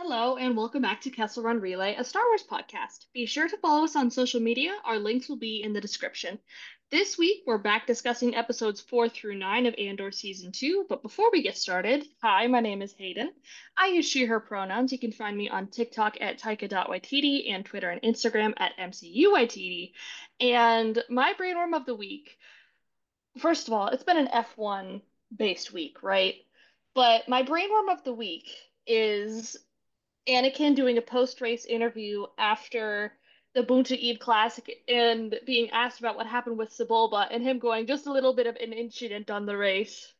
Hello, and welcome back to Kessel Run Relay, a Star Wars podcast. Be sure to follow us on social media. Our links will be in the description. This week, we're back discussing episodes 4 through 9 of Andor Season 2. But before we get started, hi, my name is Hayden. I use she, her pronouns. You can find me on TikTok at taika.ytd and Twitter and Instagram at mcuytd. And my brainworm of the week, first of all, it's been an F1 based week, right? But my brainworm of the week is Anakin doing a post-race interview after the Boonta Eve Classic and being asked about what happened with Sebulba and him going just a little bit of an incident on the race.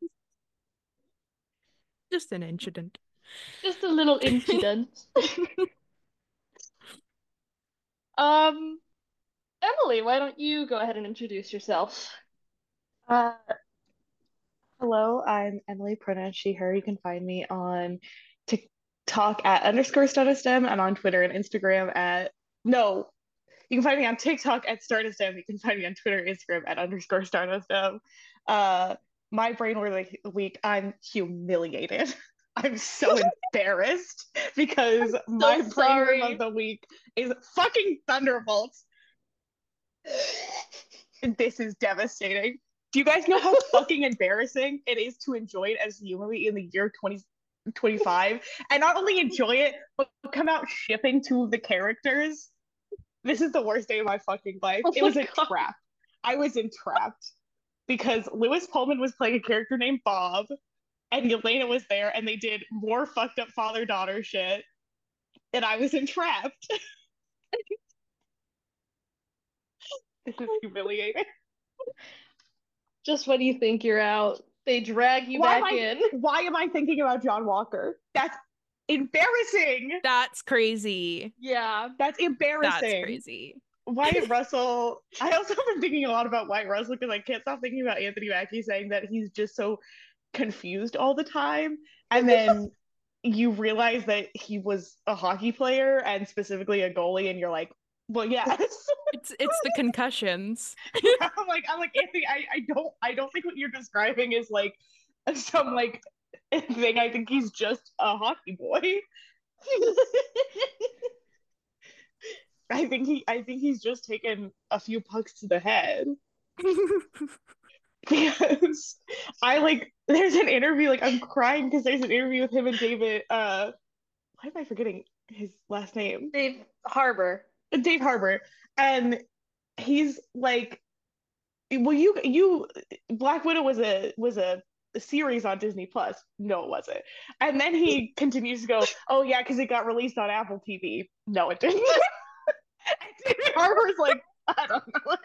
Just an incident. Just a little incident. Um, Emily, why don't you go ahead and introduce yourself? Uh, Hello, I'm Emily, pronouns she, her. You can find me on TikTok at underscore StardustM and on Twitter and Instagram at no, you can find me on TikTok at StardustM. You can find me on Twitter and Instagram at underscore StardustM. Uh, my week, I'm humiliated. I'm so embarrassed because So my brainworm of sorry. the week is fucking Thunderbolts. This is devastating. Do you guys know how fucking embarrassing it is to enjoy it as the movie in the year 2025 and not only enjoy it, but come out shipping two of the characters? This is the worst day of my fucking life. Oh It my was a God. trap. I was entrapped because Lewis Pullman was playing a character named Bob and Yelena was there and they did more fucked up father daughter shit and I was entrapped. This is humiliating. Just when you think you're out, they drag you Why am back I in. why am I thinking about John Walker? That's embarrassing. That's crazy. Yeah. That's That's embarrassing. crazy. Wyatt Russell. I also have been thinking a lot about Wyatt Russell because I can't stop thinking about Anthony Mackie saying that he's just so confused all the time. And then you realize that he was a hockey player and specifically a goalie, and you're like, well, yes. It's the concussions. Yeah, I'm like Anthony, I don't think what you're describing is like some like thing. I think he's just a hockey boy. I think he's just taken a few pucks to the head because I like there's an interview like I'm crying because there's an interview with him and David why am I forgetting his last name? Dave Harbor. Dave Harbor. And he's like, well, you Black Widow was a series on Disney Plus. No, it wasn't. And then he continues to go, oh yeah, because it got released on Apple TV. No, it didn't. And David Harbour's like, I don't know.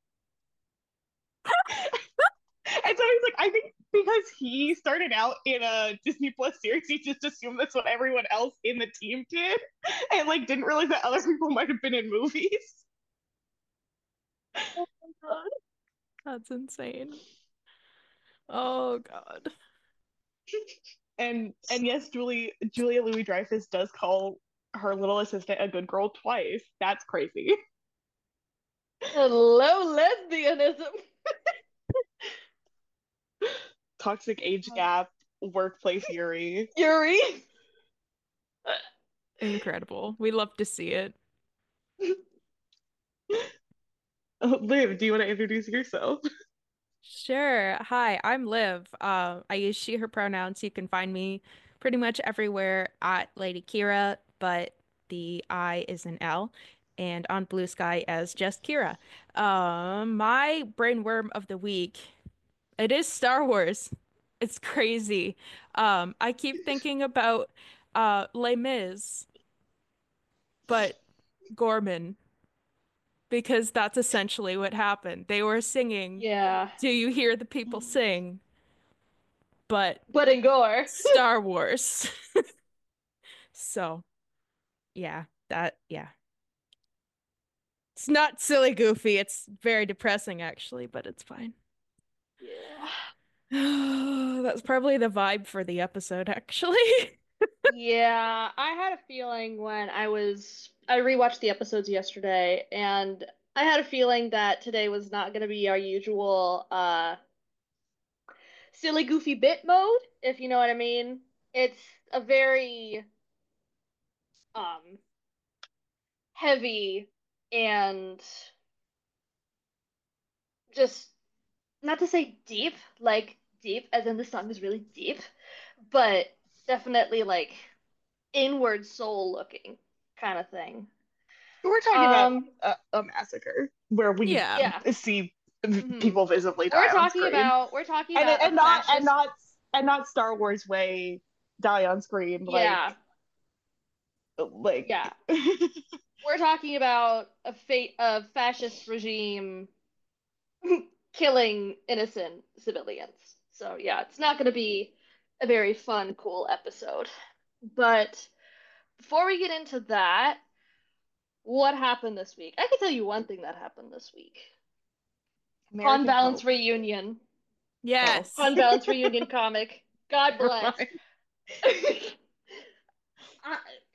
And so he's like, I think because he started out in a Disney Plus series, he just assumed that's what everyone else in the team did, and like didn't realize that other people might have been in movies. Oh my God. That's insane. Oh God. And yes, Julia Louis Dreyfus does call her little assistant a good girl twice. That's crazy. Hello, lesbianism. Toxic age gap, workplace Yuri. Yuri. Incredible. We love to see it. Liv, do you want to introduce yourself? Sure. Hi, I'm Liv. I use she, her pronouns. You can find me pretty much everywhere at Lady Kira, but the I is an L, and on Blue Sky as just Kira. My brainworm of the week, it is Star Wars. It's crazy. I keep thinking about Les Mis, but Gorman, because that's essentially what happened. They were singing, Yeah. "Do you hear the people sing?" But But in gore. Star Wars. So, yeah. It's not silly goofy. It's very depressing actually, but it's fine. Yeah. That's probably the vibe for the episode actually. Yeah, I had a feeling I rewatched the episodes yesterday and I had a feeling that today was not going to be our usual silly goofy bit mode, if you know what I mean. It's a very heavy and just not to say deep, like deep as in the song is really deep, but definitely like inward soul looking kind of thing. We're talking about Um, a massacre where we Yeah. yeah. see hmm people visibly die on screen, We're talking and about a and not and fascist. not and not Star Wars way die on screen Yeah. like Yeah. We're talking about a fascist regime killing innocent civilians. So yeah, it's not going to be a very fun, cool episode. But before we get into that, what happened this week? I can tell you one thing that happened this week. Han American Balance Pope. reunion. Oh, Yes. Han Balance reunion comic. God bless. right. I,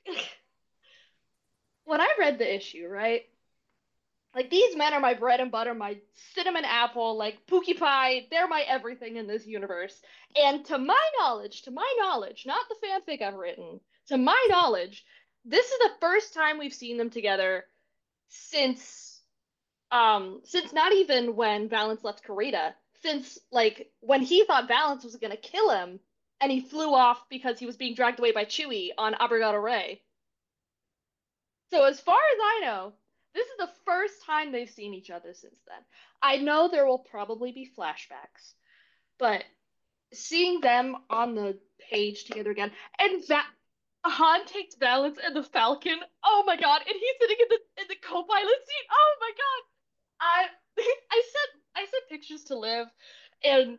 when I read the issue, right? Like these men are my bread and butter, my cinnamon apple, like Pookie Pie. They're my everything in this universe. And to my knowledge, not the fanfic I've written, to my knowledge, this is the first time we've seen them together since since not even when Valance left Karita, since like when he thought Valance was gonna kill him and he flew off because he was being dragged away by Chewie on Abrigado Ray. So as far as I know, this is the first time they've seen each other since then. I know there will probably be flashbacks, but seeing them on the page together again, and that Han takes Valance and the Falcon. Oh my god! And he's sitting in the co-pilot seat. Oh my god! I I sent pictures to Liv, and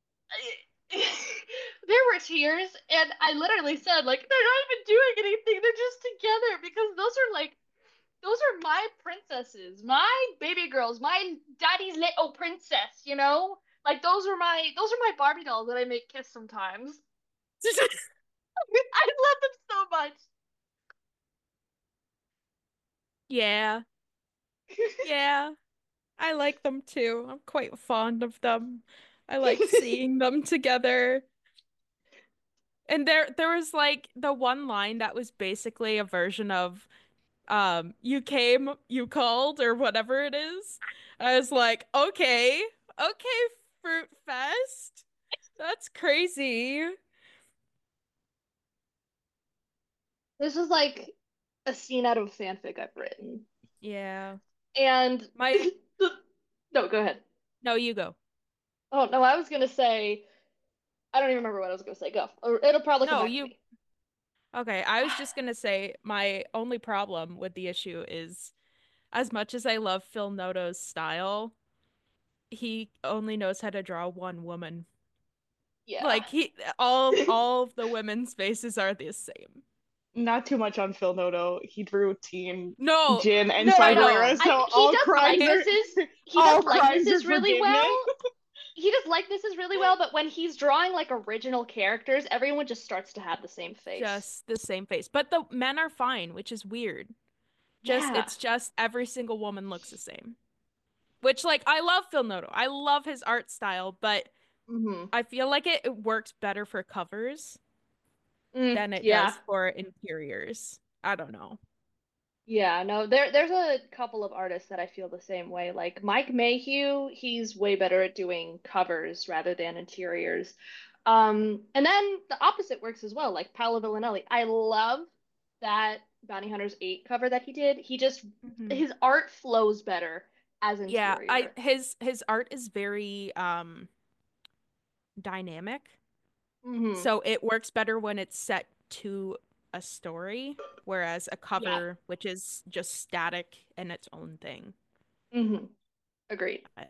there were tears, and I literally said like they're not even doing anything. They're just together because those are my princesses, my baby girls, my daddy's little princess, you know? Like those are my Barbie dolls that I make kiss sometimes. I love them so much. Yeah. Yeah. I like them too. I'm quite fond of them. I like seeing them together. And there was like the one line that was basically a version of you came, you called or whatever it is. I was like, "Okay. Okay, Fruit Fest. That's crazy." This is like a scene out of a fanfic I've written. Yeah. And My no, go ahead. No, you go. Oh no, I was gonna say I don't even remember what I was gonna say. Go. Or it'll probably come No, back to you me. Okay, I was just gonna say my only problem with the issue is as much as I love Phil Noto's style, he only knows how to draw one woman. Yeah. Like he all of the women's faces are the same. Not too much on Phil Noto. He drew Teen No, Jin and No, I no, no. Cyberera, know. so He does all crimes are likenesses really forgiven. well. He does likenesses really well, but when he's drawing like original characters, everyone just starts to have the same face. Just the same face. But the men are fine, which is weird. Yeah. It's just every single woman looks the same. Which like I love Phil Noto. I love his art style, but hmm I feel like it works better for covers than it Yeah. does for interiors. I don't know. Yeah, no, there's a couple of artists that I feel the same way. Like Mike Mayhew, he's way better at doing covers rather than interiors. And then the opposite works as well, like Paolo Villanelli. I love that Bounty Hunters 8 cover that he did. Mhm. His art flows better as Yeah, I interior. his art is very dynamic. hmm So it works better when it's set to a story, whereas a Yeah. cover, which is just static in its own thing. hmm Agreed. Uh,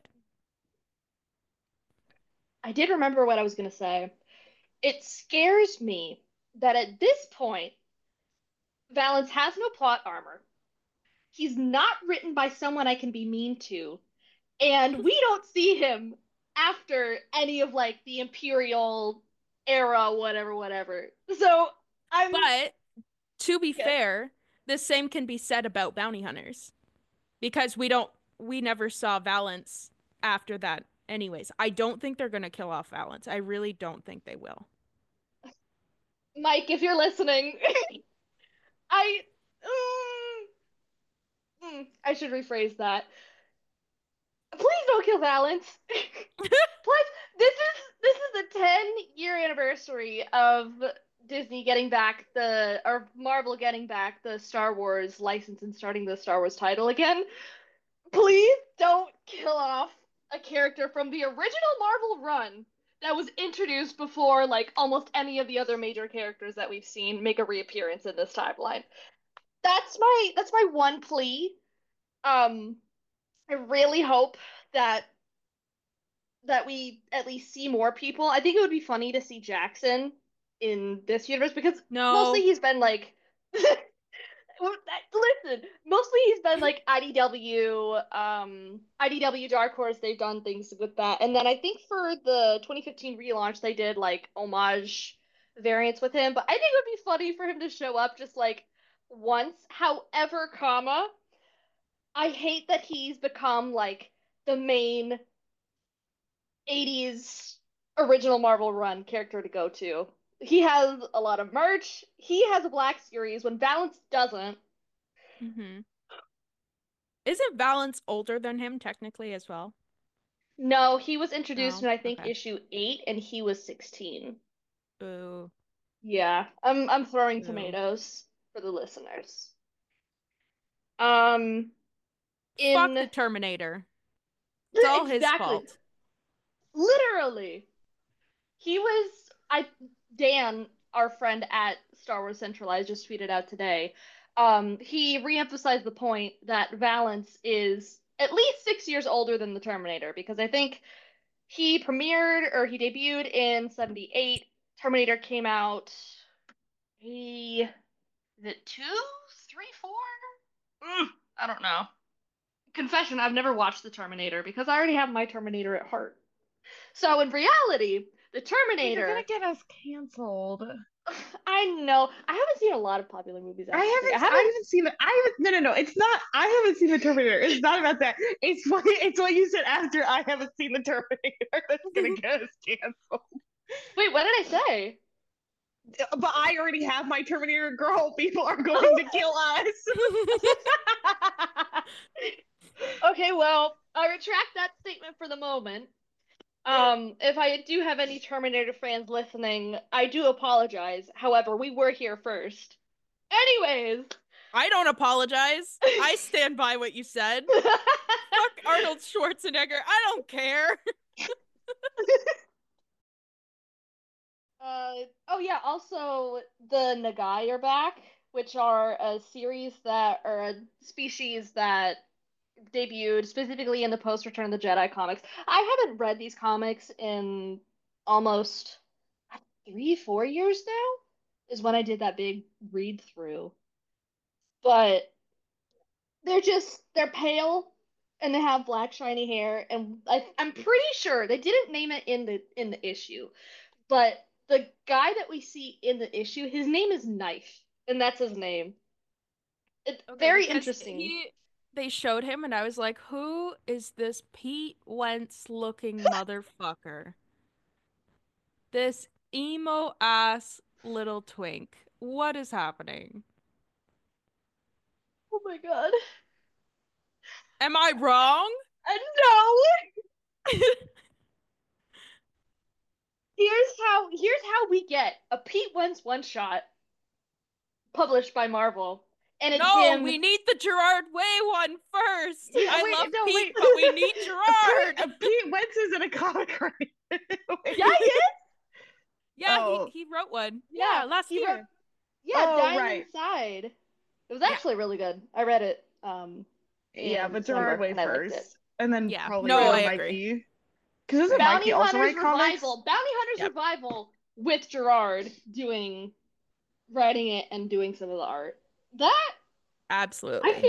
I did remember what I was gonna say. It scares me that at this point, Valance has no plot armor. He's not written by someone I can be mean to, and we don't see him after any of like the Imperial era, whatever, whatever. So I'm But to be yes. fair, the same can be said about bounty hunters because we never saw Valance after that anyways. I don't think they're gonna kill off Valance. I really don't think they will. Mike, if you're listening, I I should rephrase that. Please don't kill Valance. Plus, this is the 10-year anniversary of Disney getting back or Marvel getting back the Star Wars license and starting the Star Wars title again. Please don't kill off a character from the original Marvel run that was introduced before like almost any of the other major characters that we've seen make a reappearance in this timeline. That's my one plea. Um, I really hope that we at least see more people. I think it would be funny to see Jackson in this universe because No. mostly he's been like listen, mostly he's been like IDW Dark Horse, they've done things with that. And then I think for the 2015 relaunch they did like homage variants with him, but I think it would be funny for him to show up just like once. However, I hate that he's become like the main 80s original Marvel run character to go to. He has a lot of merch. He has a Black Series when Valance doesn't. Mm-hmm. Isn't Valance older than him technically as well? No, he was introduced No. in I think Okay. issue 8 and he was 16. Boo. Yeah, I'm throwing Boo. tomatoes for the listeners. Um Fuck the in Terminator. It's all his exactly. fault. Literally. He was Dan, our friend at Star Wars Centralized, just tweeted out today. He reemphasized the point that Valance is at least 6 years older than the Terminator because I think he debuted in '78. Terminator came out. Is it 2, 3, 4? I don't know. Confession: I've never watched the Terminator because I already have my Terminator at heart. So in reality, the You're gonna Terminator. get us canceled. I know. I haven't seen a lot of popular movies I actually. haven't seen it. No. It's not. I haven't seen the Terminator. It's not about that. It's what you said after I haven't seen the Terminator that's gonna get us canceled. Wait, what did I say? But I already have my Terminator girl. People are going to kill us. Okay, well, I retract that statement for the moment. If I do have any Terminator fans listening, I do apologize. However, we were here first. Anyways. I don't apologize. I stand by what you said. Fuck Arnold Schwarzenegger. I don't care. Oh yeah, also the Nagai are back, which are a species that debuted specifically in the post Return of the Jedi comics. I haven't read these comics in almost 3, 4 years now, is when I did that big read through. But they're pale and they have black shiny hair, and I'm pretty sure they didn't name it in the issue, but the guy that we see in the issue, his name is Knife, and that's his name. It's very interesting. They showed him and I was like, who is this Pete Wentz looking motherfucker? This emo ass little twink. What is happening? Oh my God. Am I wrong? No. Here's how we get a Pete Wentz one shot published by Marvel. And it's No, him. we need the Gerard Way one first. Yeah, I love Pete, but we need Gerard. Pete Wentz is in a comic, right? Yeah, he is. Yeah, he wrote one. Yeah, last year. Diamond Side. It was actually really good. I read it. Yeah, but Gerard Way first, and then probably I agree. Mikey. Because isn't Mikey also write comics? Bounty Hunters Revival with Gerard writing it and doing some of the art. That absolutely.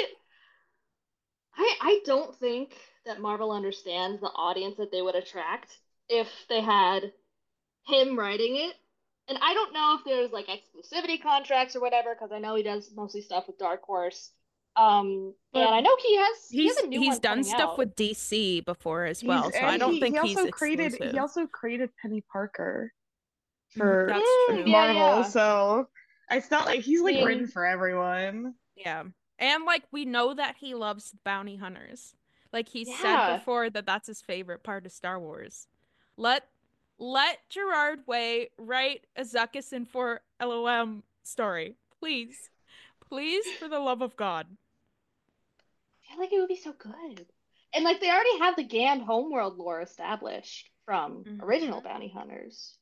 I don't think that Marvel understands the audience that they would attract if they had him writing it. And I don't know if there's like exclusivity contracts or whatever, because I know he does mostly stuff with Dark Horse. And I know he has a new one he's done stuff out. with DC before as well, so I don't think he's exclusive. He also created Penny Parker for That's true. Marvel, so it's not like he's like written for everyone. Yeah. And like we know that he loves bounty hunters. Like he said Yeah. before that that's his favorite part of Star Wars. Let let Gerard Way write a Zuckuss and for LOM story. Please. Please, for the love of God. I feel like it would be so good. And like they already have the Gand homeworld lore established from original Hmm. bounty hunters.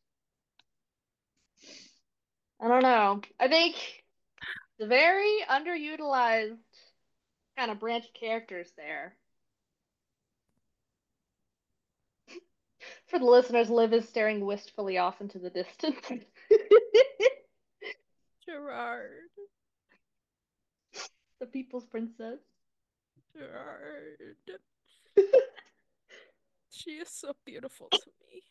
I don't know. I think the very underutilized kind of branch of characters there. For the listeners, Liv is staring wistfully off into the distance. Gerard. The people's princess. Gerard. She is so beautiful to me.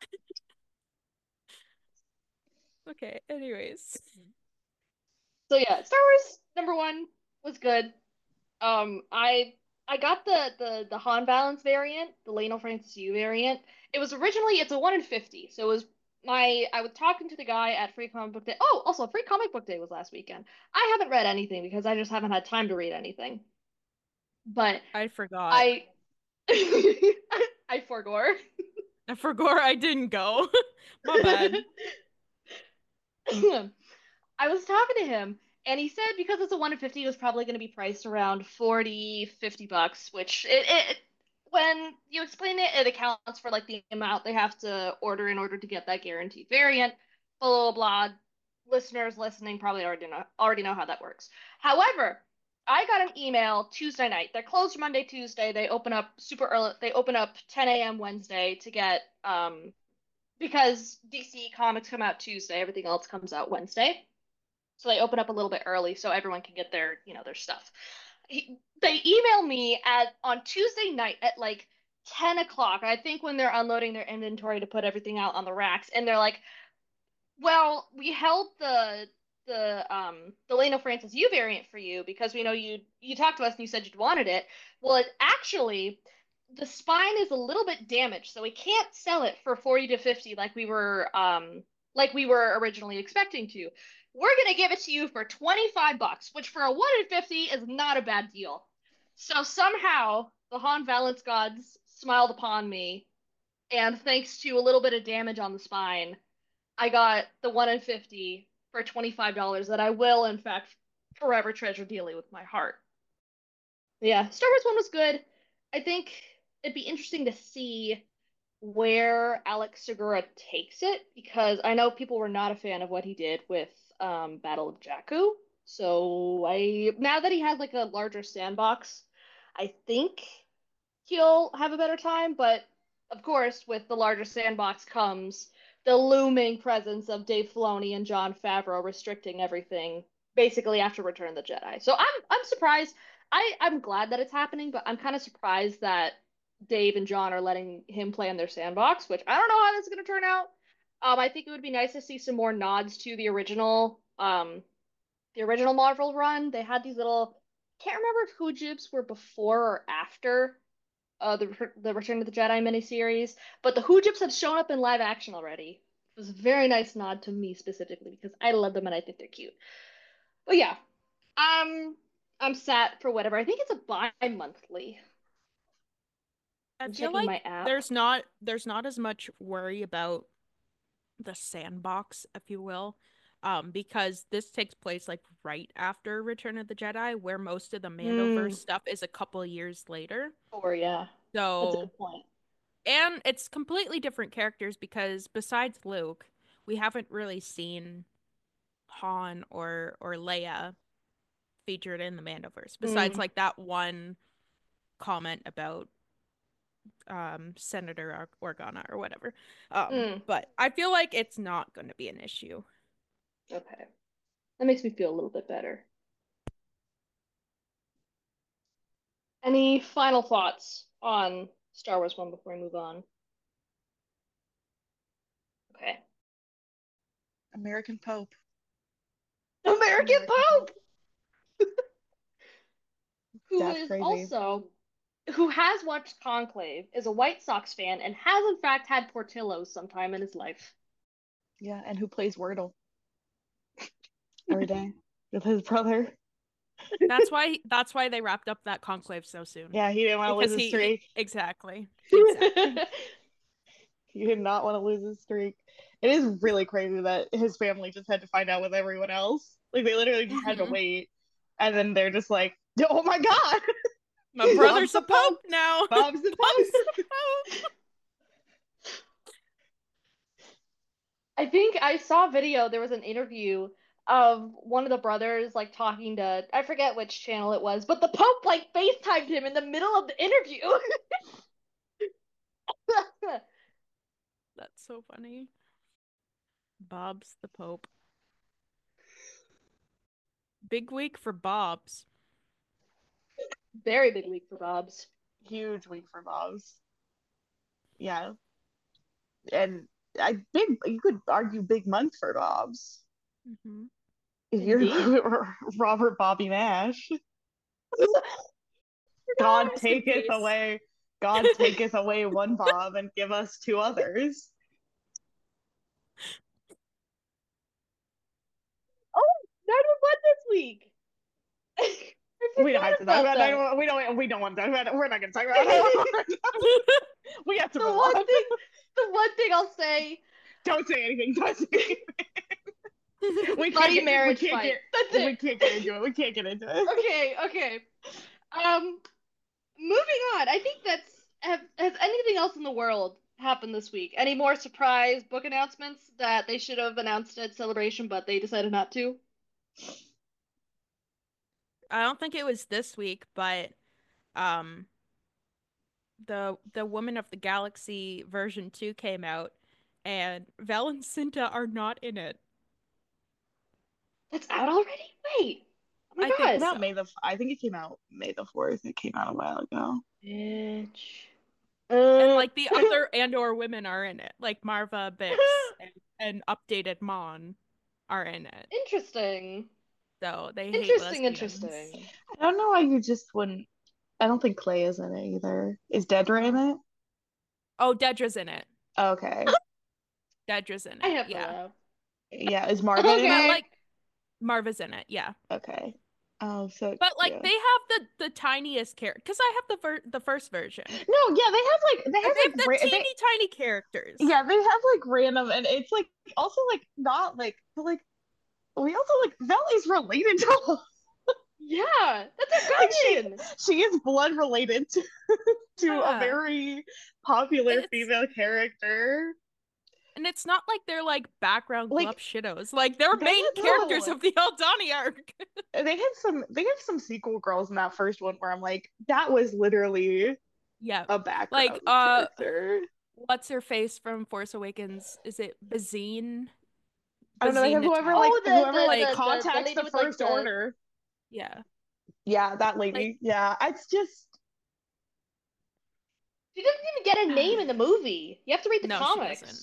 Okay, anyways. So yeah, Star Wars #1 was good. I got the Han Balance variant, the Lionel Francis Yu variant. It was originally it's a 1 in 50, so it was my I was talking to the guy at Free Comic Book Day. Oh, also Free Comic Book Day was last weekend. I haven't read anything because I just haven't had time to read anything. But I forgot. I I forgore. I forgot I didn't go. My bad. I was talking to him, and he said because it's a 1 in 50, it was probably going to be priced around 40, $50, which when you explain it, it accounts for like the amount they have to order in order to get that guaranteed variant. Blah blah blah. Listeners listening probably already know how that works. However, I got an email Tuesday night. They're closed Monday, Tuesday. They open up super early. They open up 10 a.m. Wednesday to get because DC comics come out Tuesday, everything else comes out Wednesday. So they open up a little bit early so everyone can get their stuff. They email me at on Tuesday night at like 10 o'clock, I think when they're unloading their inventory to put everything out on the racks, and they're like, well, we held the Leno Francis U variant for you because we know you talked to us and you said you'd wanted it. Well, it actually the spine is a little bit damaged, so we can't sell it for 40 to 50 like we were originally expecting to. We're gonna give it to you for 25 bucks, which for a 1 in 50 is not a bad deal. So somehow the Han Valence gods smiled upon me, and thanks to a little bit of damage on the spine, I got the 1 in 50 for $25 that I will, in fact, forever treasure dearly with my heart. Yeah, Star Wars 1 was good. I think it'd be interesting to see where Alex Segura takes it because I know people were not a fan of what he did with Battle of Jakku. So I now that he has like a larger sandbox, I think he'll have a better time. But of course, with the larger sandbox comes the looming presence of Dave Filoni and Jon Favreau restricting everything basically after Return of the Jedi. So I'm surprised. I'm glad that it's happening, but I'm kind of surprised that Dave and John are letting him play in their sandbox, which I don't know how that's going to turn out. I think it would be nice to see some more nods to the original Marvel run. They had these little, can't remember if Hoojibs were before or after the Return of the Jedi miniseries, but the Hoojibs have shown up in live action already. It was a very nice nod to me specifically because I love them and I think they're cute. But yeah, I'm I'm sat for whatever. I think it's a bi-monthly. I I'm feel checking like my app. there's not as much worry about the sandbox, if you will, because this takes place like right after Return of the Jedi, where most of the Mandoverse Hmm. stuff is a couple years later. Or yeah, that's a So, good point. and it's completely different characters because besides Luke, we haven't really seen Han or Leia featured in the Mandoverse, besides Hmm. like that one comment about Senator Organa or whatever. Hmm. But I feel like it's not going to be an issue. Okay, that makes me feel a little bit better. Any final thoughts on Star Wars 1 before we move on? Okay. American Pope. American American Pope. Pope, who That's is crazy. also who has watched Conclave, is a White Sox fan, and has in fact had Portillo's sometime in his life. Yeah, and who plays Wordle every day with his brother. That's why they wrapped up that conclave so soon. Yeah, he didn't want to lose his streak. Exactly. He did not want to lose his streak. It is really crazy that his family just had to find out with everyone else. Like they literally just had to wait, and then they're just like, "Oh my God, my brother's a pope now. Bob's the pope." I think I saw a video. There was an interview of one of the brothers like talking to, I forget which channel it was, but the Pope like FaceTimed him in the middle of the interview. That's so funny. Bob's the Pope. Big week for Bob's. Very big week for Bob's. Huge week for Bob's. Yeah. And you could argue big month for Bob's. Mm-hmm. If you're Robert Bobby Nash. God taketh away one Bob and give us two others. Oh, 911 this week. We don't have to talk about that. We don't want to talk about it. We're not going to talk about it. We have to move on. The one thing I'll say. Don't say anything. Don't say anything. Bloody marriage fight. That's it. We can't get into it. We can't get into it. Okay. Moving on. I think has anything else in the world happened this week? Any more surprise book announcements that they should have announced at Celebration, but they decided not to? I don't think it was this week, but the Woman of the Galaxy version 2 came out, and Vel and Cinta are not in it. That's out already? Wait. Oh my God. I think it came out May the 4th. It came out a while ago. Bitch. And like the other Andor women are in it. Like Marva, Bix, and updated Mon are in it. Interesting. So they interesting. I don't know why you just wouldn't. I don't think Clay is in it either. Is Dedra in it? Oh, Dedra's in it. Okay. Dedra's in it. I have Yeah, is Marva in it? Like Marva's in it, yeah. Okay. Oh, so but like they have the tiniest character because I have the first version. No, yeah, they have the teeny tiny characters. Yeah, they have like random, and it's like also like not like like we also like Vel is related to. Yeah, that's a guardian. She is blood related to a very popular female character. And it's not like they're like background glup shittos. Like they're main characters of the Aldhani arc. They have some sequel girls in that first one where I'm like, that was literally a background character. What's her face from Force Awakens? Is it Bazine? I don't know. They have whoever contacts the First Order. Yeah. Yeah, that lady. Yeah, it's just. She doesn't even get a name in the movie. You have to read the comics. She doesn't.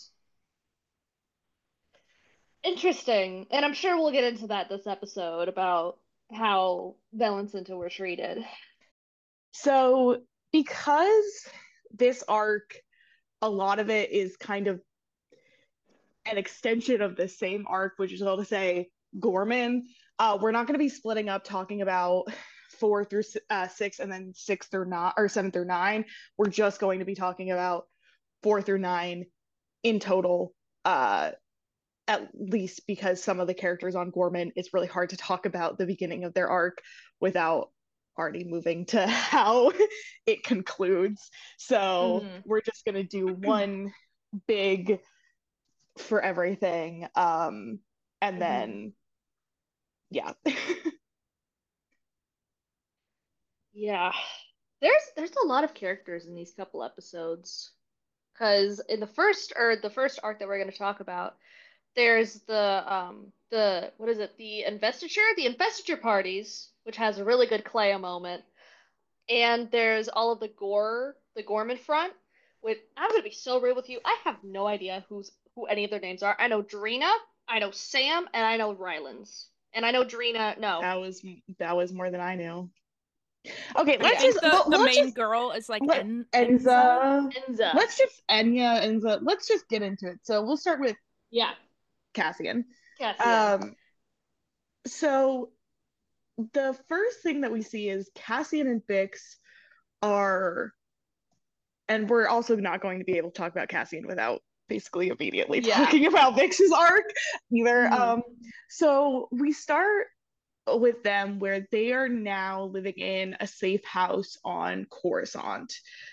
Interesting. And I'm sure we'll get into that this episode about how Vel and Cinta were treated. So, because this arc, a lot of it is kind of an extension of the same arc, which is all to say Gorman, we're not going to be splitting up talking about 4 through 6 and then 6 through 9 or 7 through 9. We're just going to be talking about 4 through 9 in total, at least because some of the characters on Gorman, it's really hard to talk about the beginning of their arc without already moving to how it concludes. So we're just going to do one big for everything. And then, yeah. Yeah. There's a lot of characters in these couple episodes. Because in the first arc that we're going to talk about, there's the what is it? The investiture parties, which has a really good Clea moment. And there's all of the Gorman front. I'm gonna be so real with you. I have no idea who any of their names are. I know Drina, I know Sam, and I know Rylance. And I know Drina. No, that was more than I knew. Okay, the main girl is like Enza. Let's just Enza. Let's just get into it. So we'll start with Cassian. So the first thing that we see is Cassian and Bix are, and we're also not going to be able to talk about Cassian without basically immediately Yeah. talking about Bix's arc either. Mhm. So we start with them where they are now living in a safe house on Coruscant.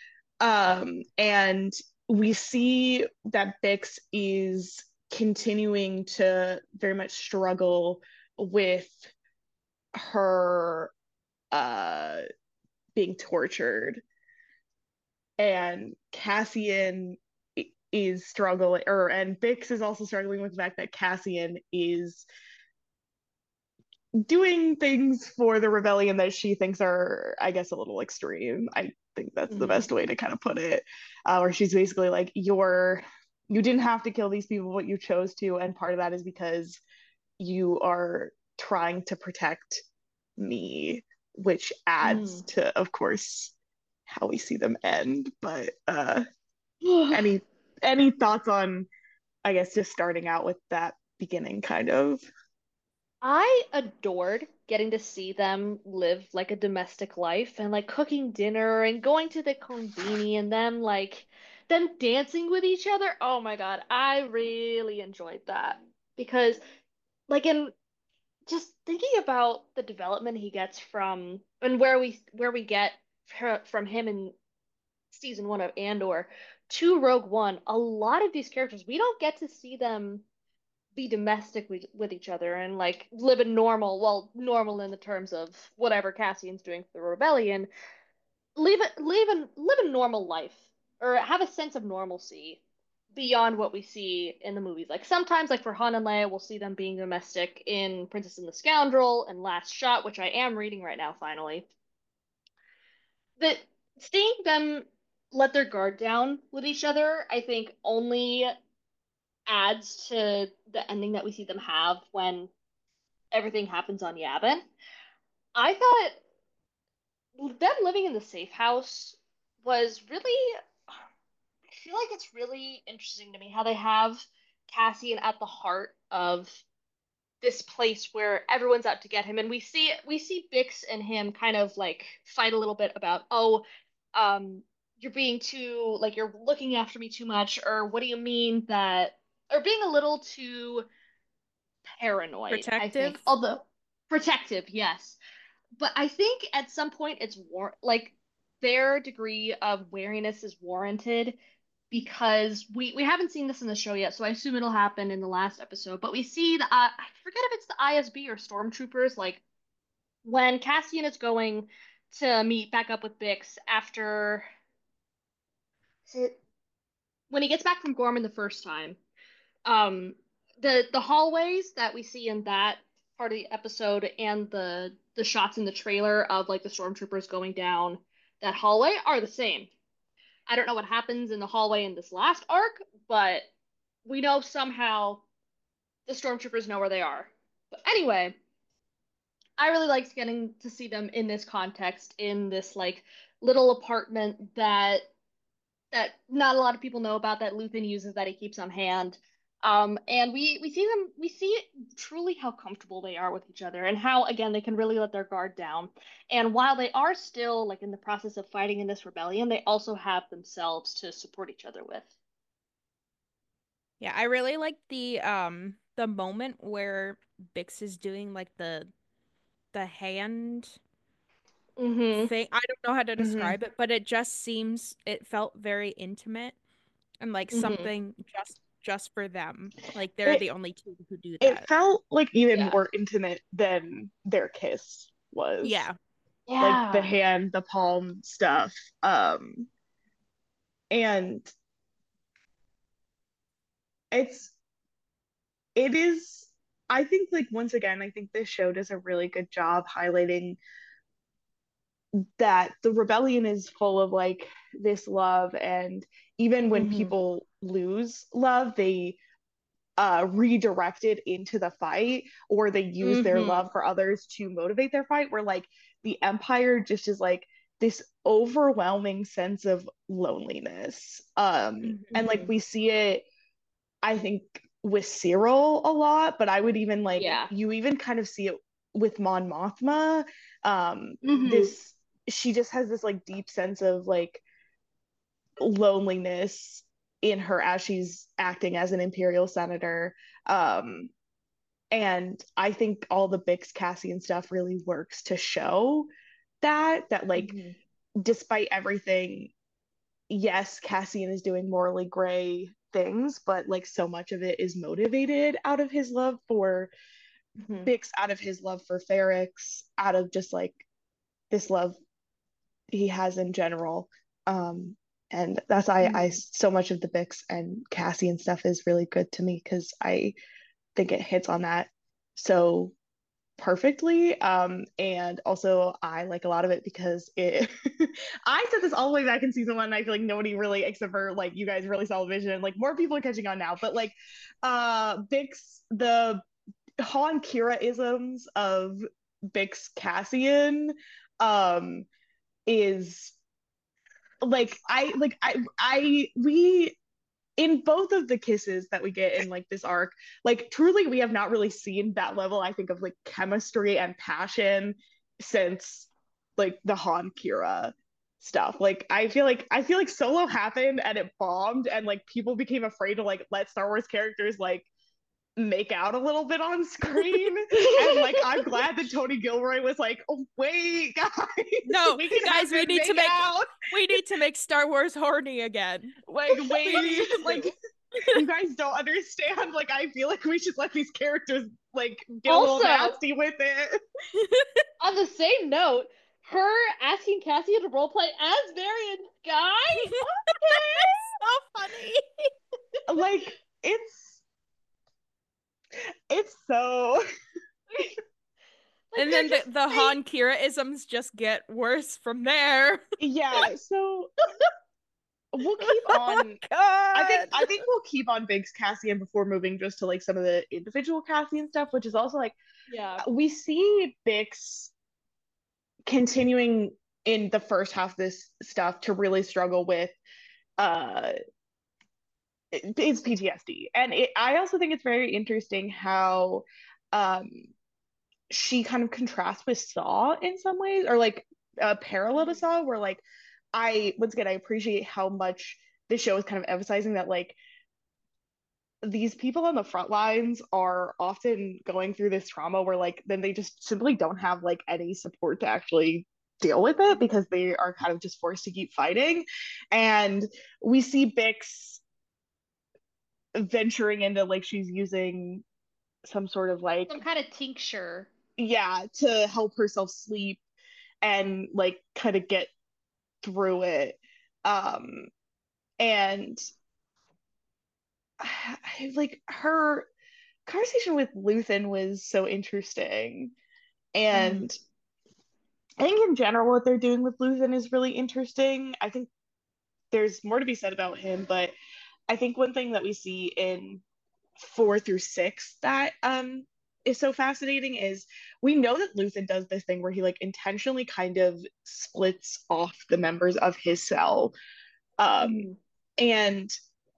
And we see that Bix is continuing to very much struggle with her being tortured, and Cassian is struggling, or and Bix is also struggling with the fact that Cassian is doing things for the rebellion that she thinks are, I guess, a little extreme. I think that's the Mhm. best way to kind of put it. Where she's basically like, you didn't have to kill these people, but you chose to, and part of that is because you are trying to protect me, which adds Mhm. to, of course, how we see them end. But any any thoughts on, I guess, just starting out with that beginning kind of? I adored getting to see them live like a domestic life and like cooking dinner and going to the conveni and them dancing with each other. Oh my God, I really enjoyed that because like in just thinking about the development he gets from and where we get from him in season one of Andor to Rogue One, a lot of these characters we don't get to see them be domestic with each other and like live a normal in the terms of whatever Cassian's doing for the rebellion, live a normal life or have a sense of normalcy beyond what we see in the movies. Like sometimes, like for Han and Leia, we'll see them being domestic in Princess and the Scoundrel and Last Shot, which I am reading right now finally. That seeing them let their guard down with each other, I think only adds to the ending that we see them have when everything happens on Yavin. I thought them living in the safe house was really, I feel like it's really interesting to me how they have Cassian at the heart of this place where everyone's out to get him, and we see Bix and him kind of like fight a little bit about, oh, um, you're being too like you're looking after me too much, or what do you mean that, or being a little too paranoid, I think. Protective. Although protective, yes. But I think at some point it's like their degree of wariness is warranted because we haven't seen this in the show yet, so I assume it'll happen in the last episode. But we see I forget if it's the ISB or stormtroopers, like when Cassian is going to meet back up with Bix after is it, when he gets back from Gorman the first time. um the hallways that we see in that part of the episode and the shots in the trailer of like the stormtroopers going down that hallway are the same. I don't know what happens in the hallway in this last arc, but we know somehow the stormtroopers know where they are. But anyway, I really liked getting to see them in this context, in this like little apartment that not a lot of people know about, that Luthen uses, that he keeps on hand. And we see truly how comfortable they are with each other and how again they can really let their guard down. And while they are still like in the process of fighting in this rebellion, they also have themselves to support each other with. Yeah, I really like the moment where Bix is doing like the hand Mm-hmm. thing. I don't know how to Mm-hmm. describe it, but it felt very intimate and like Mm-hmm. something just for them. Like they're It the only two who do it that. felt like even Yeah. more intimate than their kiss was. Yeah. Like the Yeah. hand, the palm stuff. Um, and it's it is I think, like, once again, I think this show does a really good job highlighting that the rebellion is full of like this love, and even when Mm-hmm. people lose love, they redirect it into the fight, or they use their Mm-hmm. love for others to motivate their fight, where like the empire just is like this overwhelming sense of loneliness. And like Mm-hmm. we see it, I think, with Cyril a lot, but I would even like, Yeah. you even kind of see it with Mon Mothma. This she just has this like deep sense of like loneliness in her as she's acting as an imperial senator. And I think all the Bix Cassian stuff really works to show that like despite everything, yes, Cassian is doing morally gray things, but like so much of it is motivated out of his love for Bix, out of his love for Ferrix, out of just like this love he has in general. And that's why I so much of the Bix and Cassian stuff is really good to me because I think it hits on that so perfectly. And also I like a lot of it because it I said this all the way back in season 1 and I feel like nobody really except for like you guys really saw the vision, like more people are catching on now, but like Bix, the Han Kira isms of Bix Cassian is we in both of the kisses that we get in like this arc, like truly we have not really seen that level, I think, of like chemistry and passion since like the Han Kira stuff. Like I feel like Solo happened and it bombed and like people became afraid to like let Star Wars characters like make out a little bit on screen. And like I'm glad that Tony Gilroy was like, oh wait, guys, no, we can guys, we need to make out. We need to make Star Wars horny again. Like wait, like you guys don't understand. Like I feel like we should let these characters like get a little nasty with it. On the same note, her asking Cassie to roleplay as Varian Guy. Okay. So funny. Like it's so and then the Han Kira isms just get worse from there. Yeah, so we'll keep on. I think we'll keep on Biggs Cassian before moving just to like some of the individual Cassian stuff, which is also like we see Bix continuing in the first half of this stuff to really struggle with it's PTSD. And I also think it's very interesting how she kind of contrasts with Saw in some ways, or like parallel to Saw, where like once again I appreciate how much the show is kind of emphasizing that like these people on the front lines are often going through this trauma where like then they just simply don't have like any support to actually deal with it because they are kind of just forced to keep fighting. And we see Bix venturing into like she's using some sort of like some kind of tincture to help herself sleep and like kind of get through it. And like her conversation with Luthen was so interesting, and I think in general what they're doing with Luthen is really interesting. I think there's more to be said about him, but I think one thing that we see in 4 through 6 that is so fascinating is we know that Luthen does this thing where he like intentionally kind of splits off the members of his cell, and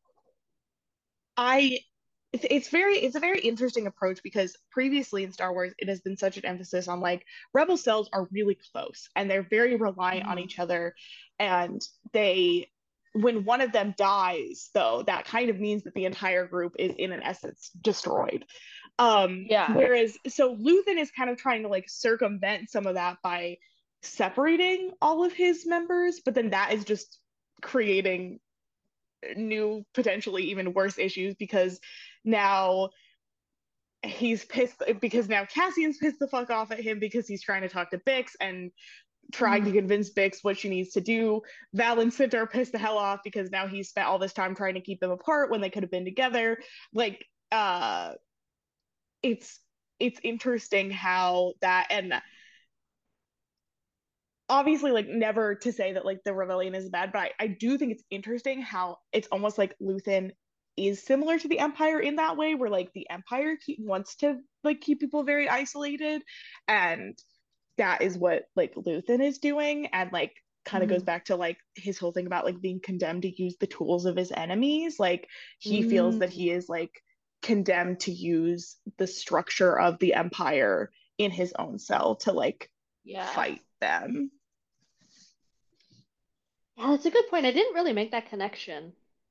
it's a very interesting approach because previously in Star Wars it has been such an emphasis on like rebel cells are really close and they're very reliant on each other, and when one of them dies though that kind of means that the entire group is in an essence destroyed. Whereas so Luthen is kind of trying to like circumvent some of that by separating all of his members, but then that is just creating new potentially even worse issues because now he's pissed because now Cassian's pissed the fuck off at him because he's trying to talk to Bix and trying to convince Bix what she needs to do. Val and Cinta are pissed the hell off because now he's spent all this time trying to keep them apart when they could have been together. Like it's interesting how that, and obviously like never to say that like the rebellion is bad, but I do think it's interesting how it's almost like Luthen is similar to the Empire in that way where like the Empire wants to like keep people very isolated, and that is what like Luthen is doing, and like kind of goes back to like his whole thing about like being condemned to use the tools of his enemies. Like he feels that he is like condemned to use the structure of the Empire in his own cell to like Yeah. fight them. Yeah, that's a good point. I didn't really make that connection.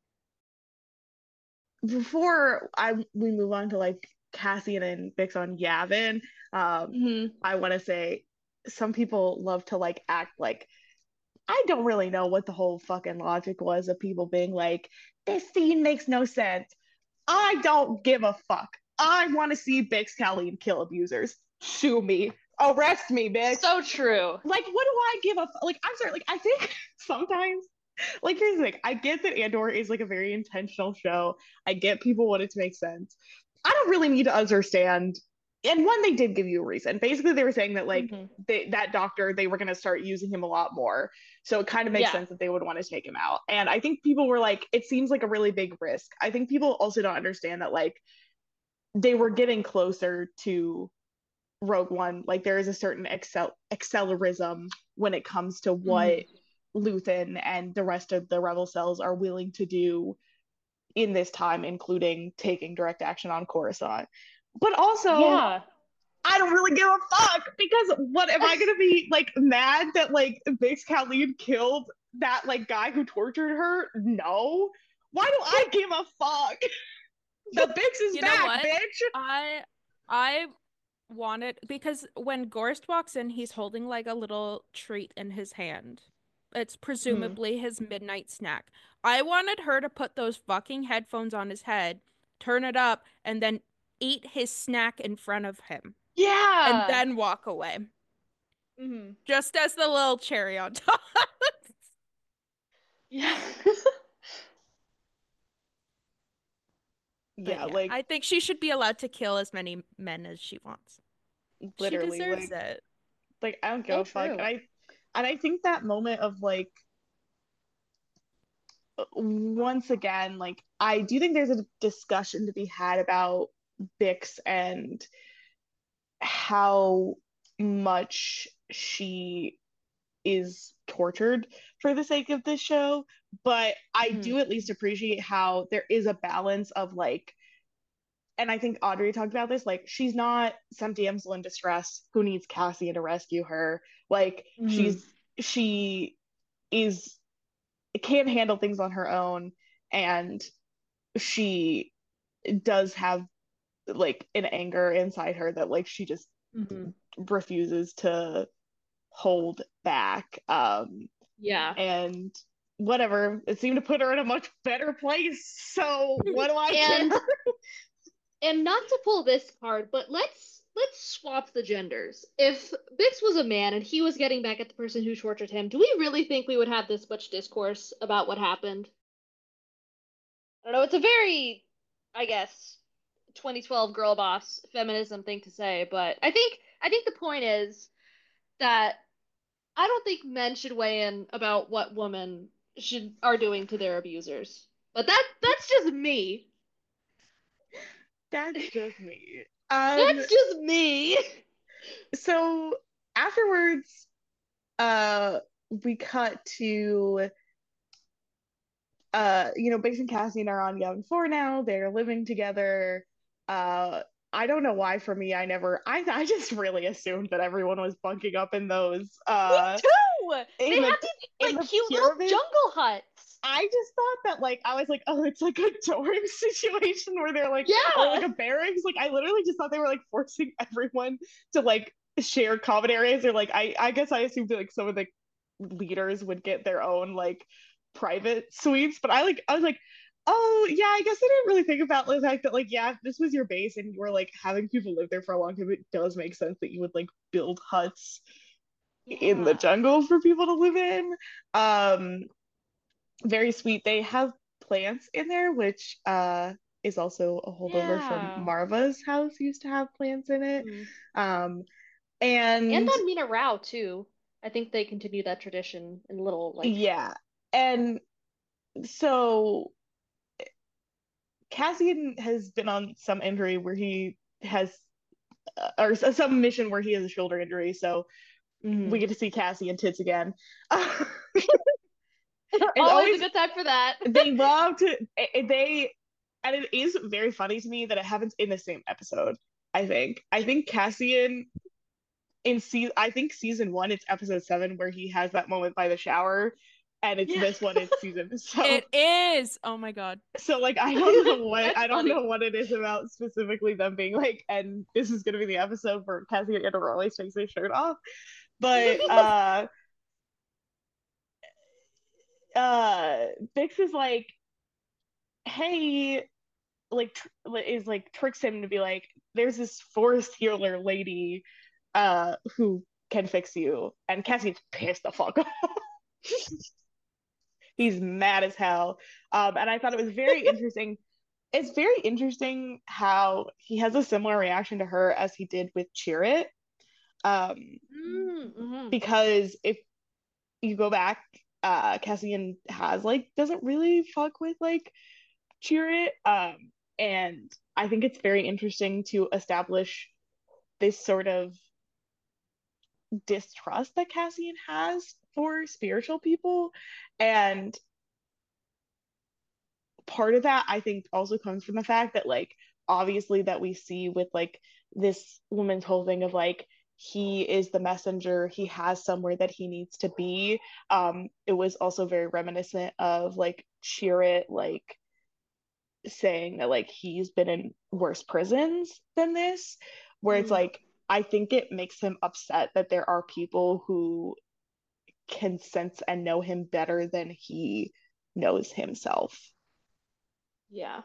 Before we move on to like Cassian and Bix on Yavin, I want to say some people love to like act like I don't really know what the whole fucking logic was of people being like, this scene makes no sense. I don't give a fuck. I want to see Bix Cassian kill abusers. Sue me. Arrest me, bitch. So true. Like, what do I give a like? I'm sorry. Like, I think sometimes, like, here's the thing. I get that Andor is like a very intentional show. I get people want it to make sense. I don't really need to understand. And one, they did give you a reason. Basically, they were saying that like that doctor, they were going to start using him a lot more. So it kind of makes sense that they would want to take him out. And I think people were like, it seems like a really big risk. I think people also don't understand that like they were getting closer to Rogue One. Like there is a certain accelerism when it comes to what Luthen and the rest of the rebel cells are willing to do in this time, including taking direct action on Coruscant. But also, I don't really give a fuck, because what am I gonna be like mad that like Bix Cassian killed that like guy who tortured her? No. Why do I give a fuck? The Bix is back, bitch. I wanted, because when Gorst walks in, he's holding like a little treat in his hand. It's presumably his midnight snack. I wanted her to put those fucking headphones on his head, turn it up, and then eat his snack in front of him. Yeah. And then walk away. Just as the little cherry on top. Yeah. Yeah, like I think she should be allowed to kill as many men as she wants. Literally, she deserves it. Like I don't give a fuck. And I think that moment of like, once again, like I do think there's a discussion to be had about Bix and how much she is tortured for the sake of this show, but I do at least appreciate how there is a balance of like, and I think Audrey talked about this, like she's not some damsel in distress who needs Cassian to rescue her. Like she is can't handle things on her own, and she does have like an anger inside her that like she just refuses to hold back. And whatever, it seemed to put her in a much better place, so what do I care? And not to pull this card, but let's swap the genders. If Bix was a man and he was getting back at the person who tortured him, do we really think we would have this much discourse about what happened? I don't know, it's a very, I guess, 2012 girl boss feminism thing to say, but I think the point is that I don't think men should weigh in about what women are doing to their abusers. But that's just me. That's just me. That's just me. So afterwards, we cut to Bix and Cassian are on Yavin 4 now. They're living together. I don't know why for me, I just really assumed that everyone was bunking up in those me too! They have these like cute little jungle huts. I just thought that like I was like, oh, it's like a dorm situation where they're like, or like a barracks. Like I literally just thought they were like forcing everyone to like share common areas, or like I guess I assumed that like some of the leaders would get their own like private suites, but I was like, oh yeah, I guess I didn't really think about the fact that like, yeah, if this was your base and you were like having people live there for a long time, it does make sense that you would like build huts in the jungle for people to live in. Very sweet. They have plants in there, which is also a holdover from Marva's house, used to have plants in it. And on Mina Rao too. I think they continue that tradition in little like and so Cassian has been on some injury where he has or some mission where he has a shoulder injury, so we get to see Cassian tits again. Always a good time for that. They love to and it is very funny to me that it happens in the same episode. I think Cassian I think season 1, it's episode 7 where he has that moment by the shower, and it's Yeah. this one, it's season. It is. Oh my God. So like I don't know what That's I don't funny. know what it is about specifically them being like, and this is gonna be the episode where Cassie and always takes their shirt off. But Bix is like, hey, like is like tricks him to be like, there's this forest healer lady who can fix you, and Cassie's pissed the fuck off. He's mad as hell. And I thought it was very interesting. It's very interesting how he has a similar reaction to her as he did with Chirrut. Mm-hmm. Because if you go back, Cassian has like doesn't really fuck with like Chirrut. And I think it's very interesting to establish this sort of distrust that Cassian has for spiritual people. And part of that I think also comes from the fact that like obviously that we see with like this woman's whole thing of like he is the messenger, he has somewhere that he needs to be. It was also very reminiscent of like Chirrut like saying that like he's been in worse prisons than this, where it's Mm. like I think it makes him upset that there are people who can sense and know him better than he knows himself. Yeah.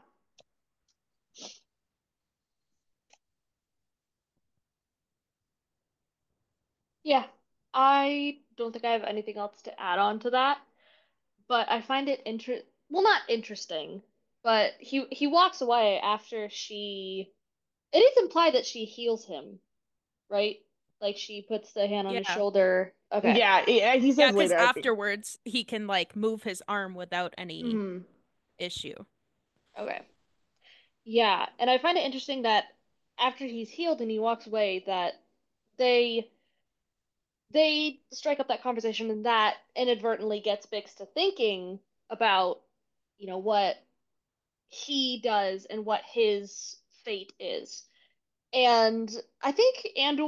Yeah. I don't think I have anything else to add on to that, but I find it well, not interesting, but he walks away after she it is implied that she heals him, right? Like she puts the hand on his Yeah. shoulder. Okay. Yeah, he Yeah, says because later, I think. afterwards he can like move his arm without any Hmm. issue. Okay. Yeah, and I find it interesting that after he's healed and he walks away, that they they strike up that conversation, and that inadvertently gets Bix to thinking about, what he does and what his fate is. And I think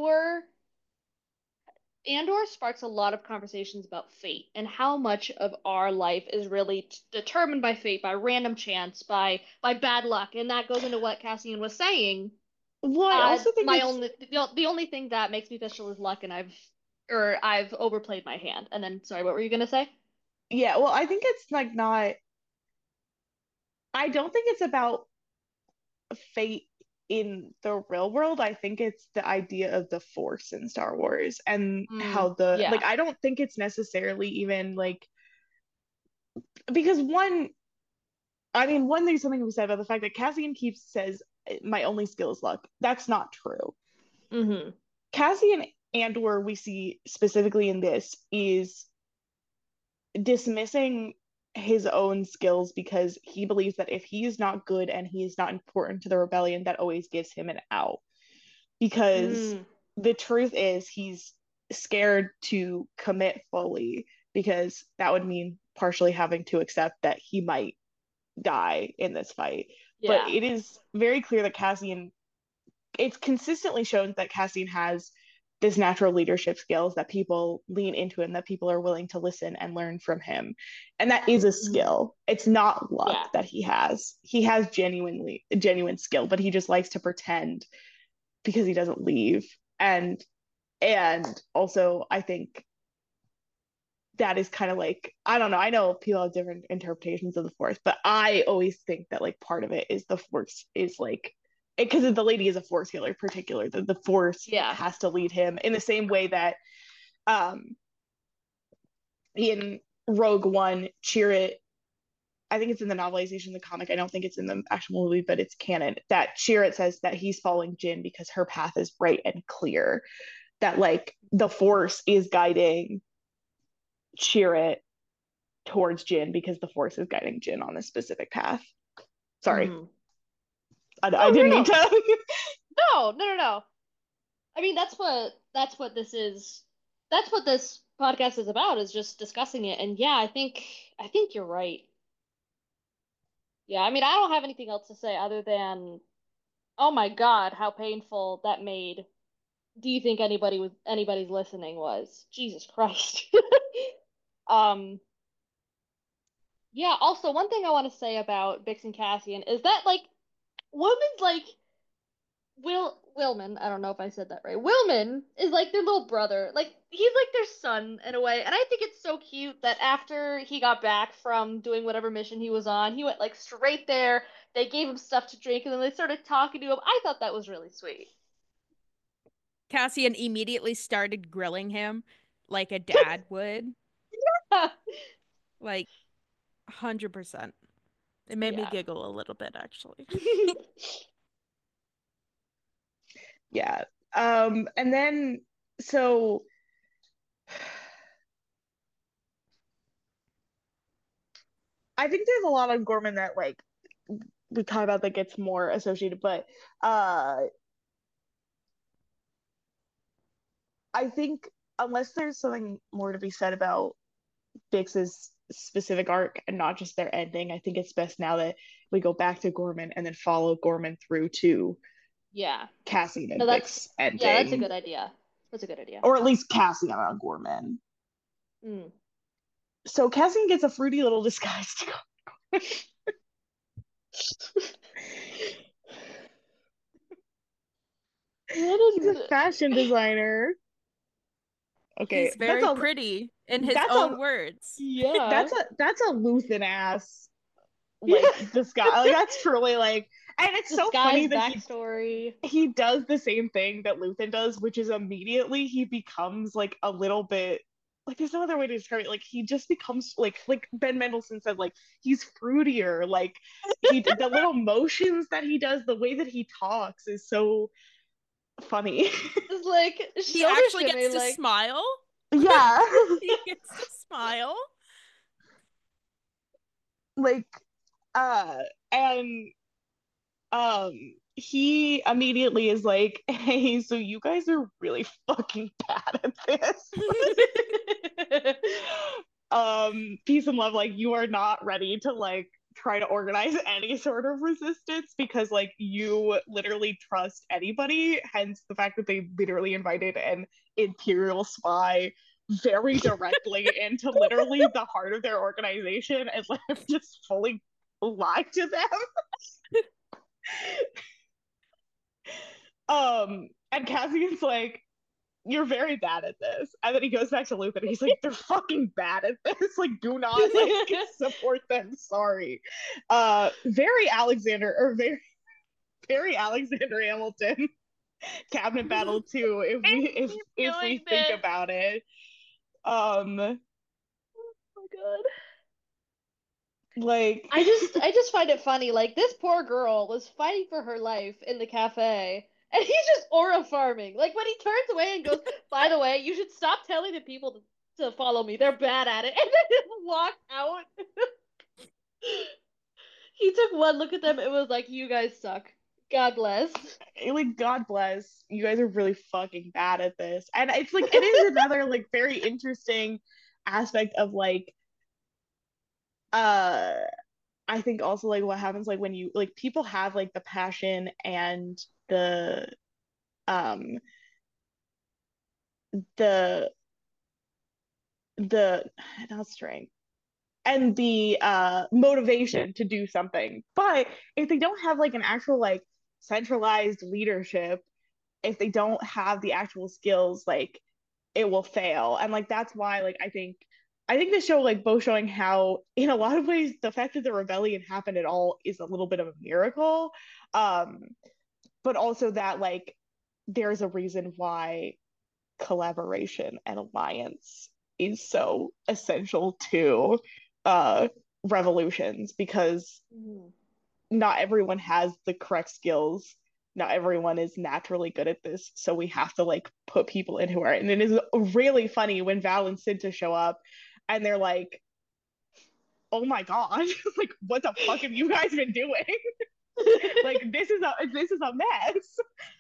Andor sparks a lot of conversations about fate and how much of our life is really determined by fate, by random chance, by bad luck, and that goes into what Cassian was saying. Well, I also think My it's only the only thing that makes me special is luck, and I've overplayed my hand. And then, sorry, what were you gonna say? yeah, well, I think it's like not I don't think it's about fate in the real world. I think it's the idea of the Force in Star Wars and how the like Yeah. I don't think it's necessarily even like because one, there's something to be said about the fact that Cassian keeps says my only skill is luck. That's not true. Mm-hmm. Cassian Andor we see specifically in this is dismissing his own skills because he believes that if he is not good and he is not important to the rebellion, that always gives him an out. Because Mm. the truth is, he's scared to commit fully because that would mean partially having to accept that he might die in this fight. But Yeah. it is very clear that Cassian, it's consistently shown that Cassian has this natural leadership skills that people lean into and that people are willing to listen and learn from him. And that is a Mm-hmm. skill. It's not luck Yeah. that he has. He has genuine skill, but he just likes to pretend because he doesn't leave. And also I think that is kind of like I don't know. I know people have different interpretations of the Force, but I always think that like part of it is the Force is like because the lady is a Force healer, in particular, that the Force Yeah. has to lead him in the same way that um in Rogue One, Chirrut. I think it's in the novelization of the comic. I don't think it's in the actual movie, but it's canon that Chirrut says that he's following Jyn because her path is bright and clear. That like the Force is guiding Chirrut towards Jyn because the Force is guiding Jyn on this specific path. Sorry, Mm-hmm. I Oh, didn't no, mean no. to. No, no, no, no. I mean, that's what this is. That's what this podcast is about, is just discussing it. And yeah, I think you're right. Yeah, I mean, I don't have anything else to say other than, oh my God, how painful that made do you think anybody's listening was? Jesus Christ. Um, yeah, also one thing I want to say about Bix and Cassian is that like women's like Willman, I don't know if I said that right. Willman is like their little brother. Like he's like their son in a way. And I think it's so cute that after he got back from doing whatever mission he was on, he went like straight there. They gave him stuff to drink and then they started talking to him. I thought that was really sweet. Cassian immediately started grilling him like a dad would. Like 100%. It made me Yeah. giggle a little bit, actually. Yeah. And then so I think there's a lot on Gorman that like we talk about that gets more associated, but uh I think unless there's something more to be said about Bix's specific arc and not just their ending, I think it's best now that we go back to Gorman and then follow Gorman through to Yeah. Cassian No, and Bix that's a ending, good idea. That's a good idea. or at least Cassian on Gorman. Mm. So Cassian gets a fruity little disguise to go. He's a fashion designer. Okay, He's very pretty in his that's a own words. Yeah. that's a Luthen ass like disguise. Like that's truly like, and it's so funny Disguise that backstory. he does the same thing that Luthen does, which is immediately he becomes like a little bit like there's no other way to describe it. Like he just becomes like Ben Mendelsohn said, like he's fruitier. Like he the little motions that he does, the way that he talks is so funny. It's like He shoulder actually shimmy, gets to like smile. Yeah. He gets to smile. Like uh and he immediately is like, hey, so you guys are really fucking bad at this. Peace and love, like you are not ready to like try to organize any sort of resistance because like you literally trust anybody, hence the fact that they literally invited an imperial spy very directly into literally the heart of their organization and like just fully lied to them. And Cassian's like, you're very bad at this. And then he goes back to Luthen and he's like, they're fucking bad at this. Like, do not like support them. Sorry. Very Alexander or very Alexander Hamilton cabinet battle too, if we think about it. Oh my God. Like I just find it funny. Like this poor girl was fighting for her life in the cafe, and he's just aura farming. Like when he turns away and goes, "By the way, you should stop telling the people to follow me. They're bad at it," and then just walk out. He took one look at them and was like, "You guys suck. God bless." like God bless, you guys are really fucking bad at this. And it's like it is another like very interesting aspect of like uh I think also like what happens like when you like people have like the passion and um the the not strength and the motivation to do something. But if they don't have like an actual like centralized leadership, if they don't have the actual skills, like it will fail. And like that's why like I think the show like both showing how in a lot of ways the fact that the rebellion happened at all is a little bit of a miracle. Um, but also that like there's a reason why collaboration and alliance is so essential to uh revolutions because Mm. not everyone has the correct skills, not everyone is naturally good at this, so we have to like put people in who are, and it is really funny when Val and Cinta show up and they're like, oh my god, like what the fuck have you guys been doing? Like this is a mess.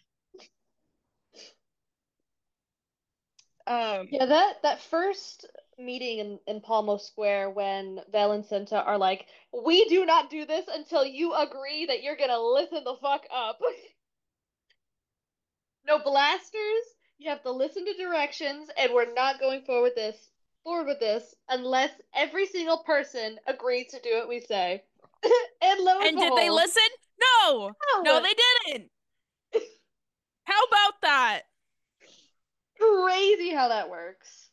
um Yeah, that first meeting in Palmo Square when Vel and Cinta are like, "We do not do this until you agree that you're gonna listen the fuck up." No blasters, You have to listen to directions, and we're not going forward with this unless every single person agrees to do what we say. And lo and And did they behold, listen? No. No, no, they didn't. How about that? crazy how that works.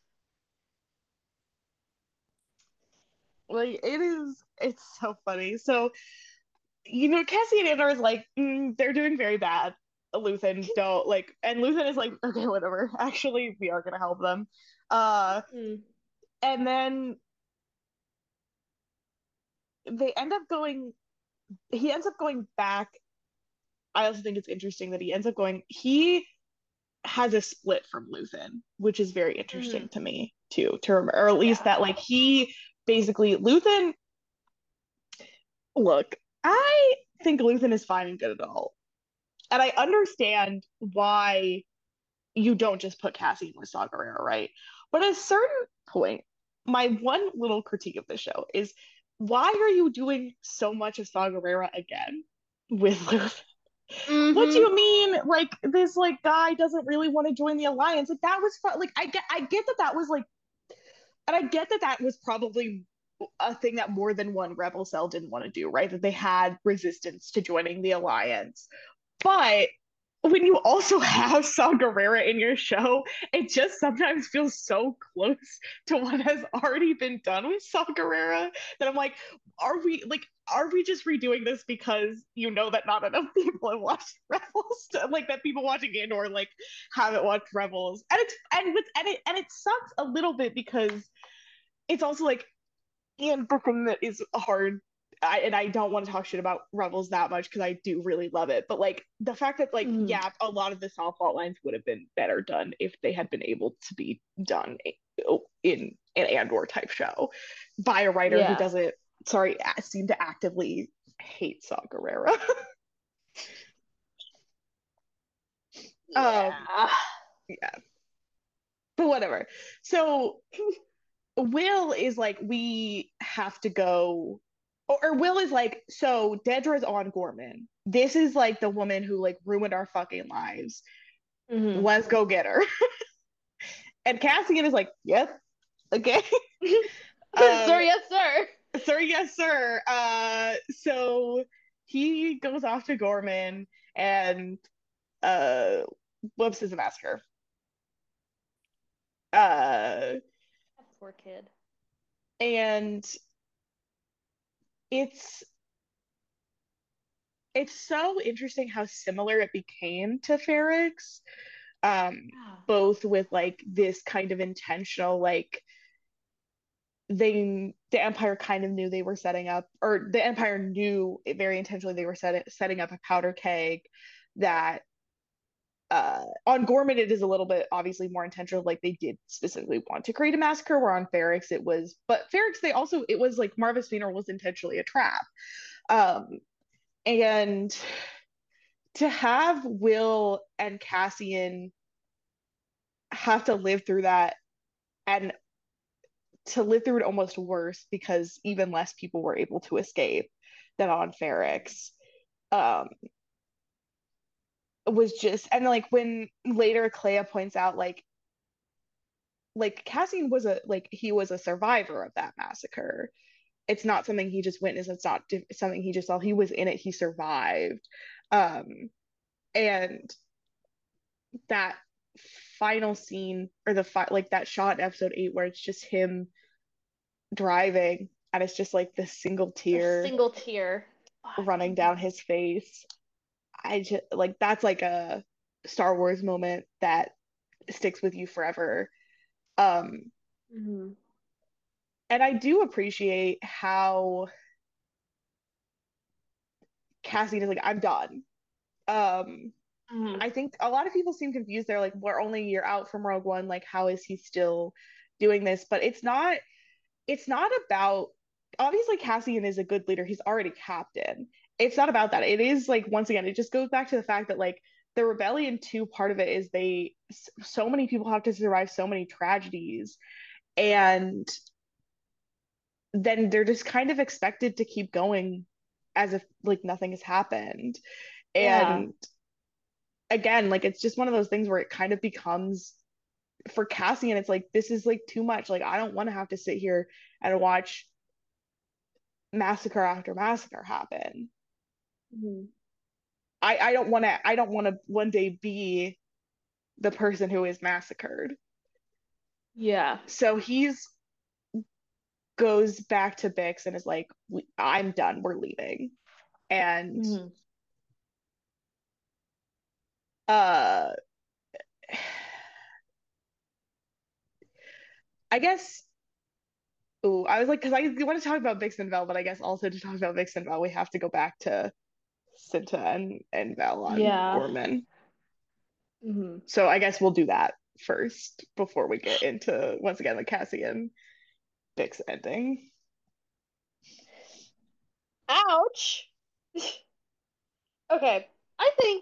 Like it's so funny. So, Cassie and Andor is like, they're doing very bad. Luthen don't like, and Luthen is like, okay, whatever. Actually, we are gonna help them. Uh, Mm. and then they end up going. He ends up going back. I also think it's interesting that he ends up going. He has a split from Luthen, which is very interesting Hmm. to me too. To remember, or at least Yeah. that like he basically Luthen. Look, I think Luthen is fine and good at all. And I understand why you don't just put Cassie with Saw Gerrera, right? But at a certain point, my one little critique of the show is why are you doing so much of Saw Gerrera again with Luthen? What do Mm-hmm. you mean? Like this like guy doesn't really want to join the alliance? Like that was fun. Like I get that that was like, and I get that that was probably a thing that more than one rebel cell didn't want to do, right? That they had resistance to joining the alliance. But when you also have Saw Gerrera in your show, it just sometimes feels so close to what has already been done with Saw Gerrera that I'm like, are we just redoing this because you know that not enough people have watched Rebels, like that people watching Andor like haven't watched Rebels, and it sucks a little bit because it's also like, and the thing that is hard, and I don't want to talk shit about Rebels that much because I do really love it, but like the fact that like Mm-hmm. yeah, a lot of the South fault lines would have been better done if they had been able to be done in an Andor type show by a writer who Yeah. doesn't, sorry, seem to actively hate Saw Gerrera. um, Yeah. yeah, but whatever. So Will is like, we have to go, or Will is like, so Dedra's on Gorman. This is like the woman who like ruined our fucking lives. Mm-hmm. Let's go get her. And Cassian is like, yep, okay. Sir, um, yes, sir. sir, yes, sir. So he goes off to Gorman and uh, whoops is a massacre. Uh, That poor kid. and it's it's so interesting how similar it became to Ferrix, um, Yeah. both with like this kind of intentional, like the Empire kind of knew they were setting up, or the Empire knew it very intentionally they were setting up a powder keg that on Gorman it is a little bit obviously more intentional, like they did specifically want to create a massacre, where on Ferrix it was, but Ferrix they also, it was like Marvis funeral was intentionally a trap. Um, and to have Will and Cassian have to live through that, and to live through it almost worse because even less people were able to escape than on Ferrix, um, was just, and like when later Clea points out like Cassian was a, like he was a survivor of that massacre. It's not something he just witnessed. It's not something he just saw. He was in it. He survived. Um, and that final scene, or like that shot in episode 8 where it's just him driving and it's just like this single A tear single tear. running down his face. I just like, that's like a Star Wars moment that sticks with you forever. Um, Mm-hmm. and I do appreciate how Cassian is like, I'm done. Um, Mm-hmm. I think a lot of people seem confused. They're like, we're only a year out from Rogue One. Like, how is he still doing this? But it's not about, obviously Cassian is a good leader. He's already captain. It's not about that. It is like, once again, it just goes back to the fact that like the rebellion too, part of it is so many people have to survive so many tragedies, and then they're just kind of expected to keep going as if like nothing has happened. Yeah. And again, like it's just one of those things where it kind of becomes for Cassian, it's like this is like too much. Like I don't want to have to sit here and watch massacre after massacre happen. Mm-hmm. I don't want to one day be the person who is massacred. Yeah. So he's goes back to Bix and is like, I'm done, we're leaving. And Mm-hmm. uh I guess I was like, because I want to talk about Bix and Vel, but I guess also to talk about Bix and Vel, we have to go back to Cinta and Vel on Yeah. Gorman. Mm-hmm. So I guess we'll do that first before we get into once again the Cassian Bix ending. Ouch. Okay. I think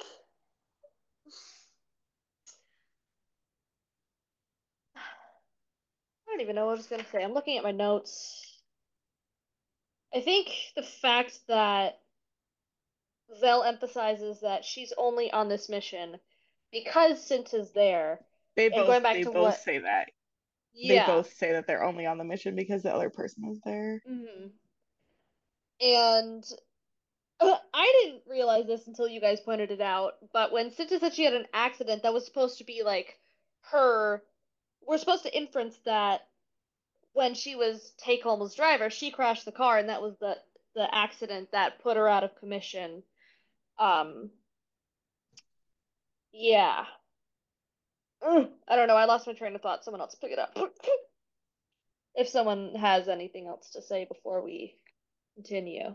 I don't even know what I was gonna say. I'm looking at my notes. I think the fact that Vel emphasizes that she's only on this mission because Cinta's there, and going back They to both what, say that. They yeah. both say that they're only on the mission because the other person is there. Hmm. And I didn't realize this until you guys pointed it out, but when Cinta said she had an accident, that was supposed to be like her. We're supposed to inference that when she was Take Home's driver, she crashed the car, and that was the accident that put her out of commission. Um, yeah. Ugh, I don't know. I lost my train of thought. Someone else pick it up. If someone has anything else to say before we continue.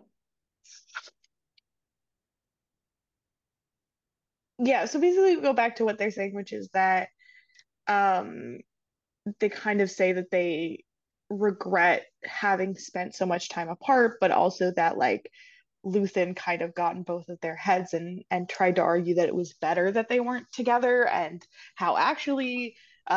Yeah, so basically we go back to what they're saying, which is that um they kind of say that they regret having spent so much time apart, but also that like Luthen kind of got in both of their heads and tried to argue that it was better that they weren't together, and how actually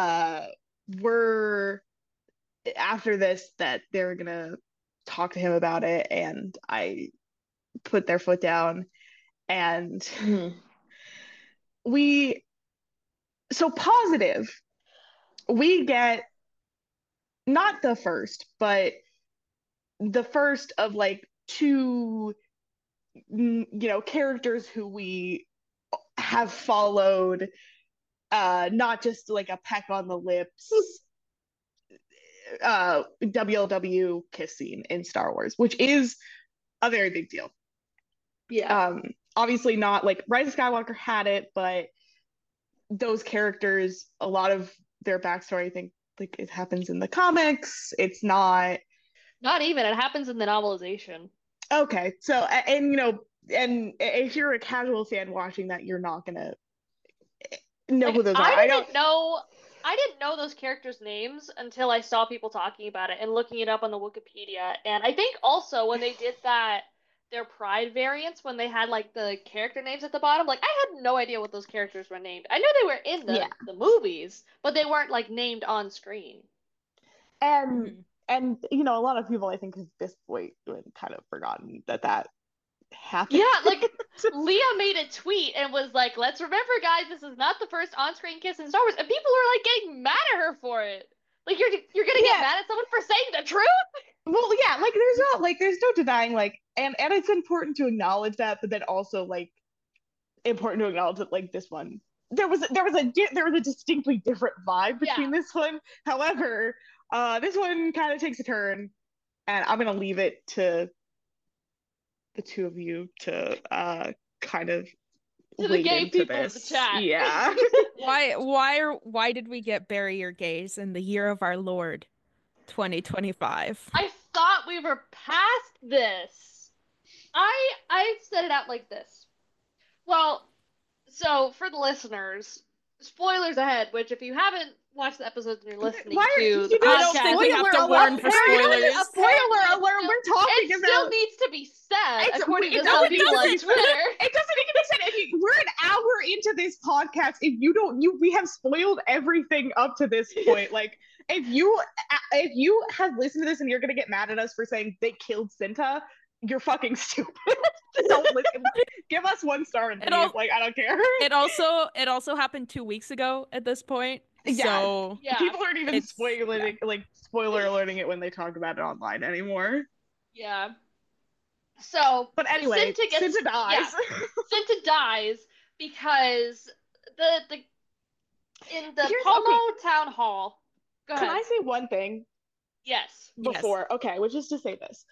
we're after this that they were gonna talk to him about it, and I put their foot down, and Hmm. we so positive we get not the first, but the first of like two, characters who we have followed, not just like a peck on the lips, WLW kiss scene in Star Wars, which is a very big deal. Yeah. Obviously not like Rise of Skywalker had it, but those characters, a lot of their backstory, I think, like it happens in the comics. It's not Not even. It happens in the novelization. okay. So, and and if you're a casual fan watching that, you're not gonna know Like who those are. I don't. I didn't know those characters' names until I saw people talking about it and looking it up on the Wikipedia. And I think also when they did that their Pride variants when they had like the character names at the bottom, like I had no idea what those characters were named. I knew they were in Yeah, the movies, but they weren't like named on screen. and Mhm. a lot of people I think at this point would kind of forgotten that happened. Yeah, like Leah made a tweet and was like, "Let's remember, guys, this is not the first on-screen kiss in Star Wars," and people were like getting mad at her for it. Like you're gonna get Yeah. mad at someone for saying the truth? Well, yeah, like there's no denying like and it's important to acknowledge that, but then also like important to acknowledge that like this one there was a distinctly different vibe Yeah. between this one. However, this one kind of takes a turn, and I'm gonna leave it to the two of you to kind of To the wade gay into people of the this. chat. Yeah. Why did we get Bury Your Gaze in the year of our Lord 2025? I thought we were past this. I set it out like this. Well, so for the listeners, spoilers ahead, which if you haven't watched the episodes and you're listening Why are to the I don't think we podcast, have to spoiler warn alert? for We're doing spoilers. a spoiler alert. still, We're talking it still about needs to be said, according to it some doesn't people on need to be Twitter. it doesn't need to be said. We're an hour into this podcast. If you don't, we have spoiled everything up to this point. Like, if you have listened to this and you're gonna get mad at us for saying they killed Cinta, you're fucking stupid. Don't listen. Give us 1 star and It leave. all Like, I don't care. it also happened 2 weeks ago at this point. Yeah. So Yeah. People aren't even it's yeah. spoiler alerting it when they talk about it online anymore. Yeah. So But anyway, Cinta yeah, dies. Cinta dies because the in the Here's okay. Pomo town hall. Go Can ahead. I say one thing Yes. before? Okay, which is to say this.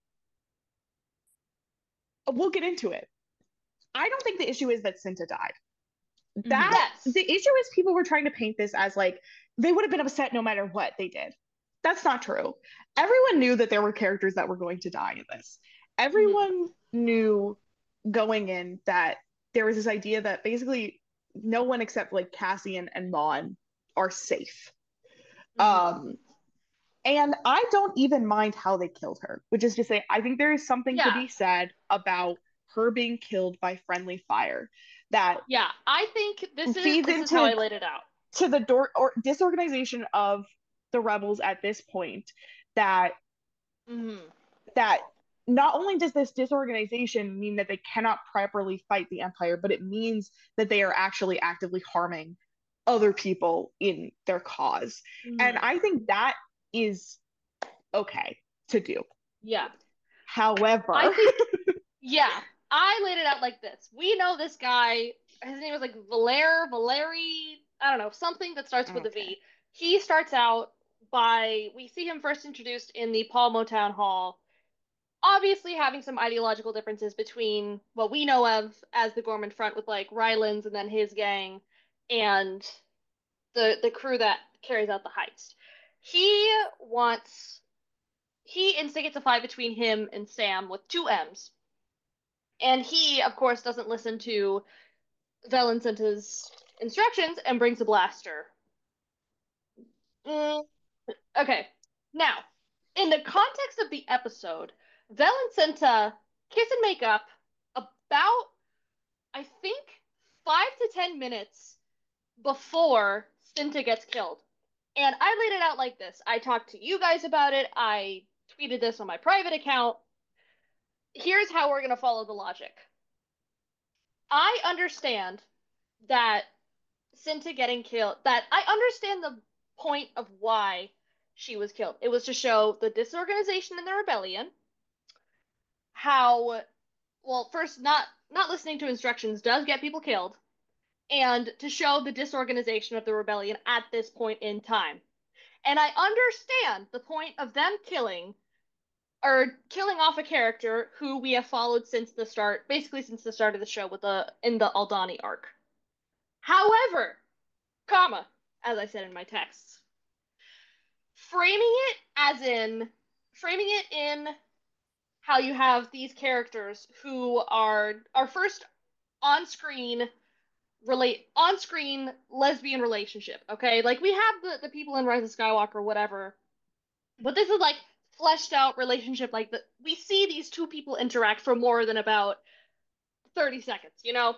We'll get into it. I don't think the issue is that Cinta died. Mhm. That Yes. the issue is people were trying to paint this as like they would have been upset no matter what they did. That's not true. Everyone knew that there were characters that were going to die in this. Mhm. Everyone knew going in that there was this idea that basically no one except like Cassian and Mon are safe. Mhm. Um, and I don't even mind how they killed her, which is to say, I think there is something to Yeah. be said about her being killed by friendly fire that Yeah. I think feeds this is how I into laid it out. to the door or disorganization of the rebels at this point that Mhm. that not only does this disorganization mean that they cannot properly fight the empire, but it means that they are actually actively harming other people in their cause. And Mhm. I think that is okay to do. Yeah. I However, think yeah. I laid it out like this. We know this guy. His name was like Valeri. I don't know, something that starts with a okay. V. He starts out by we see him first introduced in the Palmo Town Hall, obviously having some ideological differences between what we know of as the Gorman Front with like Rylands and then his gang and the crew that carries out the heist. He wants he instigates a fight between him and Sam with two M's. And he, of course, doesn't listen to Valencinta's instructions and brings a blaster. Mm, okay. Now, in the context of the episode, Valencinta kiss and make up about, I think, 5 to 10 minutes before Cinta gets killed. And I laid it out like this. I talked to you guys about it. I tweeted this on my private account. Here's how we're going to follow the logic. I understand that Cinta getting killed, that I understand the point of why she was killed. It was to show the disorganization in the rebellion, how, well, first, not listening to instructions does get people killed, and to show the disorganization of the rebellion at this point in time. And I understand the point of them killing off a character who we have followed since the start, basically since the start of the show with the in the Aldani arc. However, comma, as I said in my texts, framing it as in framing it in how you have these characters who are our first on-screen on-screen lesbian relationship, okay? Like we have the people in Rise of Skywalker, whatever, but this is like fleshed out relationship. Like we see these two people interact for more than about 30 seconds, you know?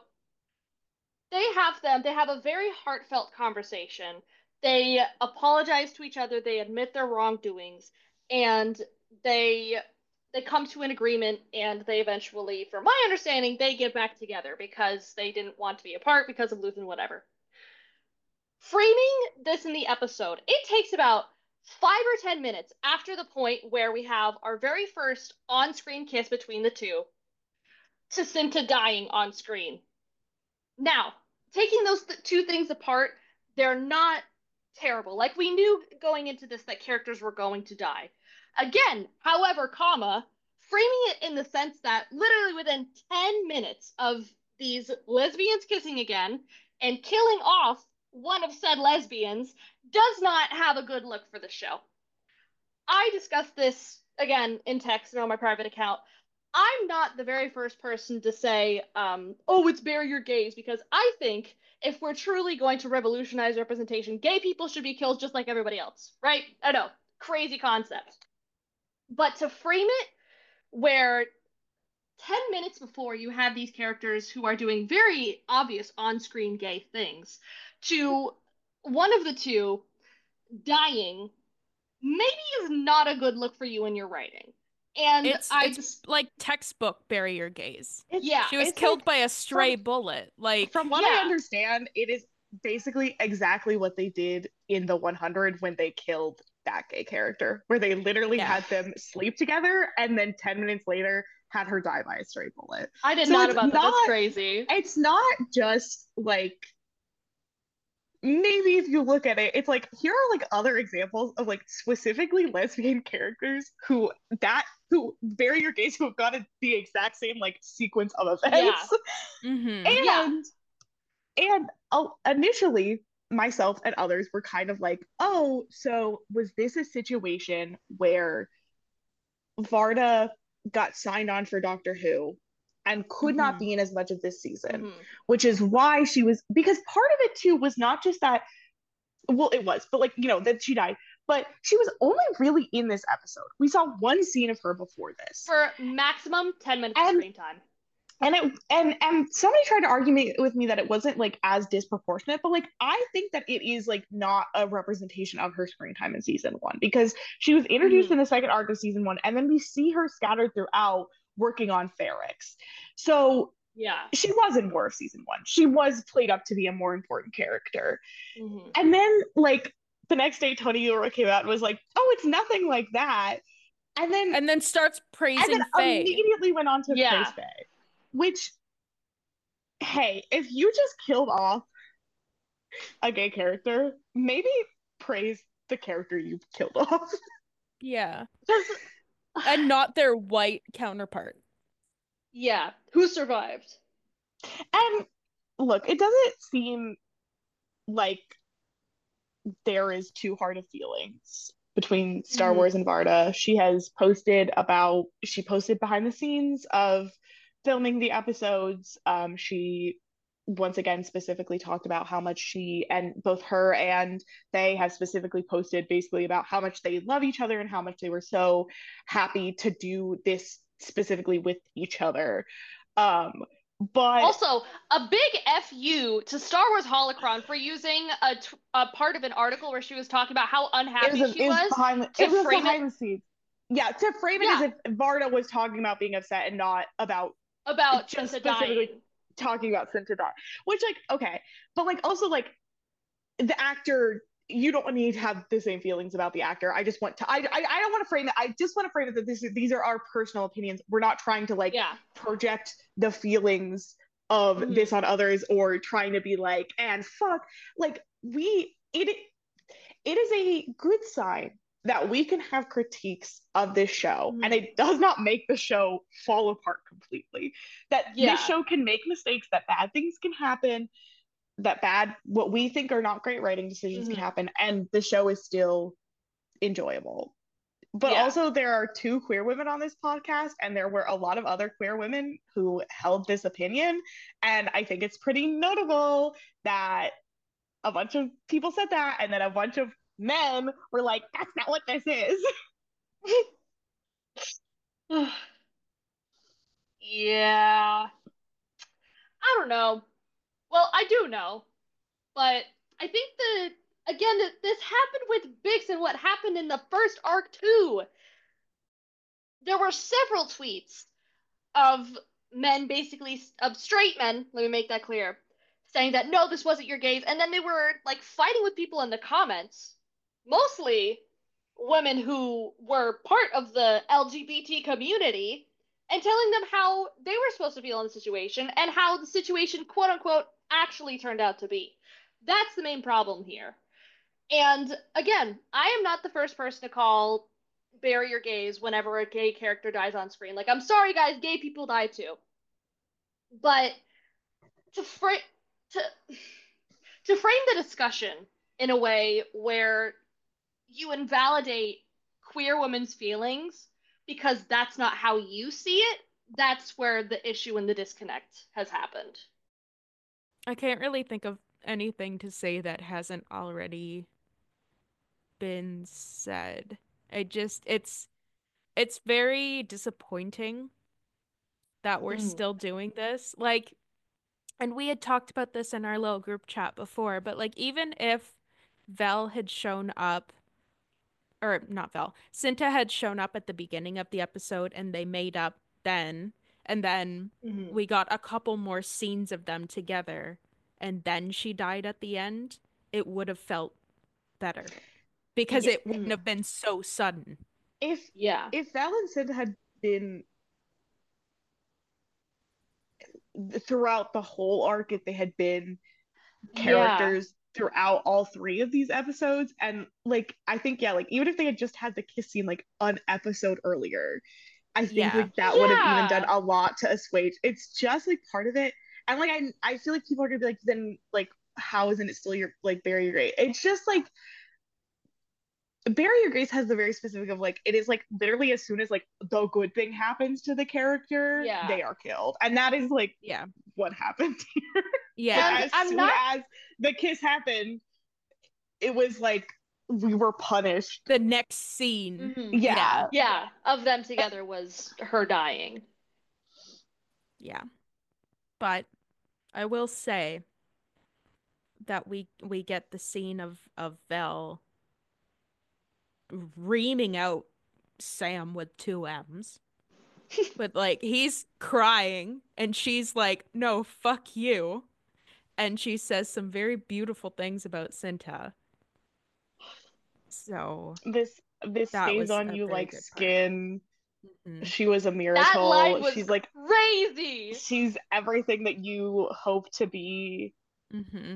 They have a very heartfelt conversation. They apologize to each other, they admit their wrongdoings, and they they come to an agreement, and they eventually, from my understanding, they get back together because they didn't want to be apart because of Luthen, whatever. Framing this in the episode, it takes about 5 or 10 minutes after the point where we have our very first on-screen kiss between the two to Cinta dying on screen. Now, taking those two things apart, they're not terrible. Like we knew going into this that characters were going to die. Again, however, comma, framing it in the sense that literally within 10 minutes of these lesbians kissing again and killing off one of said lesbians does not have a good look for the show. I discussed this again in text and on my private account. I'm not the very first person to say, oh, it's barrier gays, because I think if we're truly going to revolutionize representation, gay people should be killed just like everybody else, right? I know, crazy concept. But to frame it where 10 minutes before you have these characters who are doing very obvious on screen gay things, to one of the two dying maybe is not a good look for you in your writing. And It's like textbook bury your gays. Yeah. She was It's killed like, by a stray bullet. Like, from what I Yeah. understand, it is basically exactly what they did in the 100 when they killed that gay character, where they literally Yeah. had them sleep together and then 10 minutes later had her die by a stray bullet. I did So not it's about that. That's not crazy. it's not just like, maybe if you look at it, it's like, here are like other examples of like specifically lesbian characters who bury your gays, who have gotten the exact same like sequence of events. mhm. Yeah. And initially, myself and others were kind of like, oh, so was this a situation where Varda got signed on for Doctor Who and could not Mhm. be in as much of this season, Mhm. which is why she was, because part of it too was not just that, well, it was, but like, that she died, but she was only really in this episode. We saw one scene of her before this. For maximum 10 minutes of And screen time. and somebody tried to argue with me that it wasn't like as disproportionate, but like I think that it is like not a representation of her screen time in season one, because she was introduced in the second arc of season one, and then we see her scattered throughout working on Ferrix. So Yeah. she was in more of season one. She was played up to be a more important character. Mhm. And then like the next day, Tony Ura came out and was like, "Oh, it's nothing like that," and And then starts praising Faye. immediately went on to Yeah. praise Faye, which, hey, if you just killed off a gay character, maybe praise the character you killed off. Yeah. Because, And not their white counterpart. yeah, who survived? And look, it doesn't seem like there is too hard of feelings between Star Wars and Varda. She posted behind the scenes of filming the episodes. She once again specifically talked about how much she, and both her and they have specifically posted basically about how much they love each other and how much they were so happy to do this specifically with each other. But Also, a big FU to Star Wars Holocron for using a part of an article where she was talking about how unhappy she was it was frame behind the scenes. Yeah, to frame it as if Varda was talking about being upset and not about just Cinta specifically dying. talking about Cinta dying. Which, like, okay, but like also like the actor, you don't need to have the same feelings about the actor. I just want to. I don't want to frame it. I just want to frame it that these are our personal opinions. We're not trying to like project the feelings of this on others, or trying to be like, and fuck, like it is a good sign that we can have critiques of this show, and it does not make the show fall apart completely. That this show can make mistakes, that bad things can happen, what we think are not great writing decisions can happen, and the show is still enjoyable. But also, there are two queer women on this podcast, and there were a lot of other queer women who held this opinion, and I think it's pretty notable that a bunch of people said that, and then a bunch of men were like, that's not what this is. Yeah. I don't know. Well, I do know, but I think again, this happened with Bix and what happened in the first arc too. There were several tweets of men, basically of straight men, let me make that clear, saying that no, this wasn't your gaze, and then they were like fighting with people in the comments, mostly women who were part of the LGBT community, and telling them how they were supposed to feel in the situation and how the situation, quote unquote, actually turned out to be. That's the main problem here. And again, I am not the first person to call bury your gays whenever a gay character dies on screen. Like, I'm sorry, guys, gay people die too. But to frame to to frame the discussion in a way where you invalidate queer women's feelings because that's not how you see it, that's where the issue and the disconnect has happened. I can't really think of anything to say that hasn't already been said. It's very disappointing that we're still doing this. Like, and we had talked about this in our little group chat before, but like even if Vel had shown up or not Vel, Cinta had shown up at the beginning of the episode and they made up then. And then Mhm. we got a couple more scenes of them together. And then she died at the end. It would have felt better because Yeah, it wouldn't have been so sudden. if Yeah. if Val and Sid had been throughout the whole arc, if they had been Yeah. characters throughout all three of these episodes, and like I think yeah, like even if they had just had the kiss scene like an episode earlier, I think Yeah. like that would have even done Yeah. a lot to assuage. It's just like part of it, and like I feel like people are gonna be like, then like how isn't it still your like Bury Your Grace? It's just like Bury Your Grace has the very specific of like it is like literally as soon as like the good thing happens to the character, Yeah. they are killed, and that is like Yeah. what happened here. Like Yeah. And as I'm soon not as the kiss happened, it was like we were punished. The next scene. Mhm. Yeah. Yeah. Yeah, of them together was her dying. Yeah. But I will say that we get the scene of Vel reaming out Sam with two M's. But like he's crying and she's like, "No, fuck you." And she says some very beautiful things about Cinta. So This that stays was on a you very like good part. skin. Hmm. She was a That line miracle. was She's like crazy. she's everything that you hope to be. Hmm.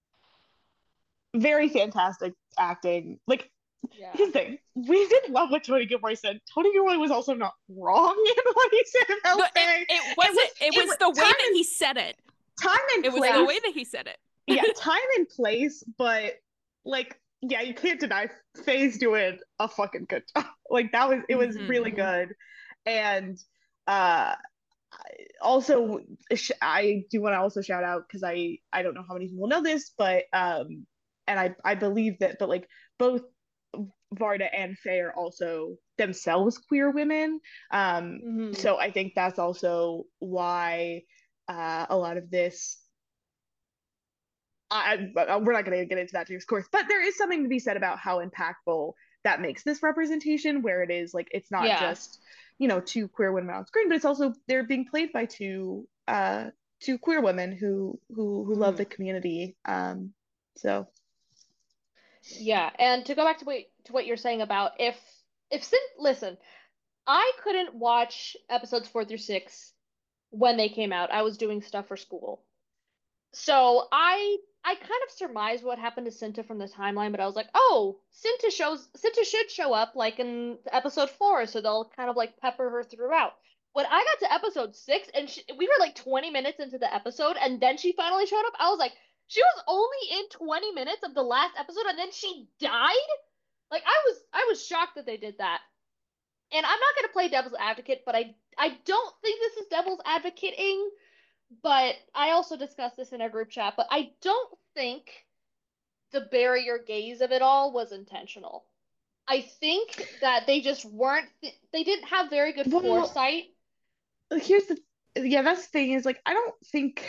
Very fantastic acting. Like Yeah. here's the thing. We didn't love what Tony Gilroy said. Tony Gilroy was also not wrong in what he said about Faye. It wasn't, it was the way that he said it. Time and It was the way place. that he said it. Yeah, time and place, but like yeah, you can't deny Faye's doing a fucking good job. Like that was it was really Hmm. good. And uh also I do want to also shout out because I don't know how many people know this, but and I believe that but like both Varda and Faye are also themselves queer women. Mhm. So I think that's also why a lot of this we're not going to get into that too, of course, but there is something to be said about how impactful that makes this representation, where it is like it's not Yeah. just two queer women on screen, but it's also they're being played by two queer women who love the Mhm. community. So Yeah, and to go back to what you're saying about if Sin listen, I couldn't watch episodes 4 through 6 when they came out. I was doing stuff for school. So I kind of surmised what happened to Cinta from the timeline, but I was like, oh, Cinta should show up like in episode 4, so they'll kind of like pepper her throughout. When I got to episode 6 and we were like 20 minutes into the episode, and then she finally showed up, I was like, she was only in 20 minutes of the last episode, and then she died. Like I was shocked that they did that. And I'm not gonna play devil's advocate, but I don't think this is devil's advocating, but I also discussed this in our group chat, but I don't think the barrier gaze of it all was intentional. I think that they just weren't, they didn't have very good well, foresight. here's the yeah that's the thing is like I don't think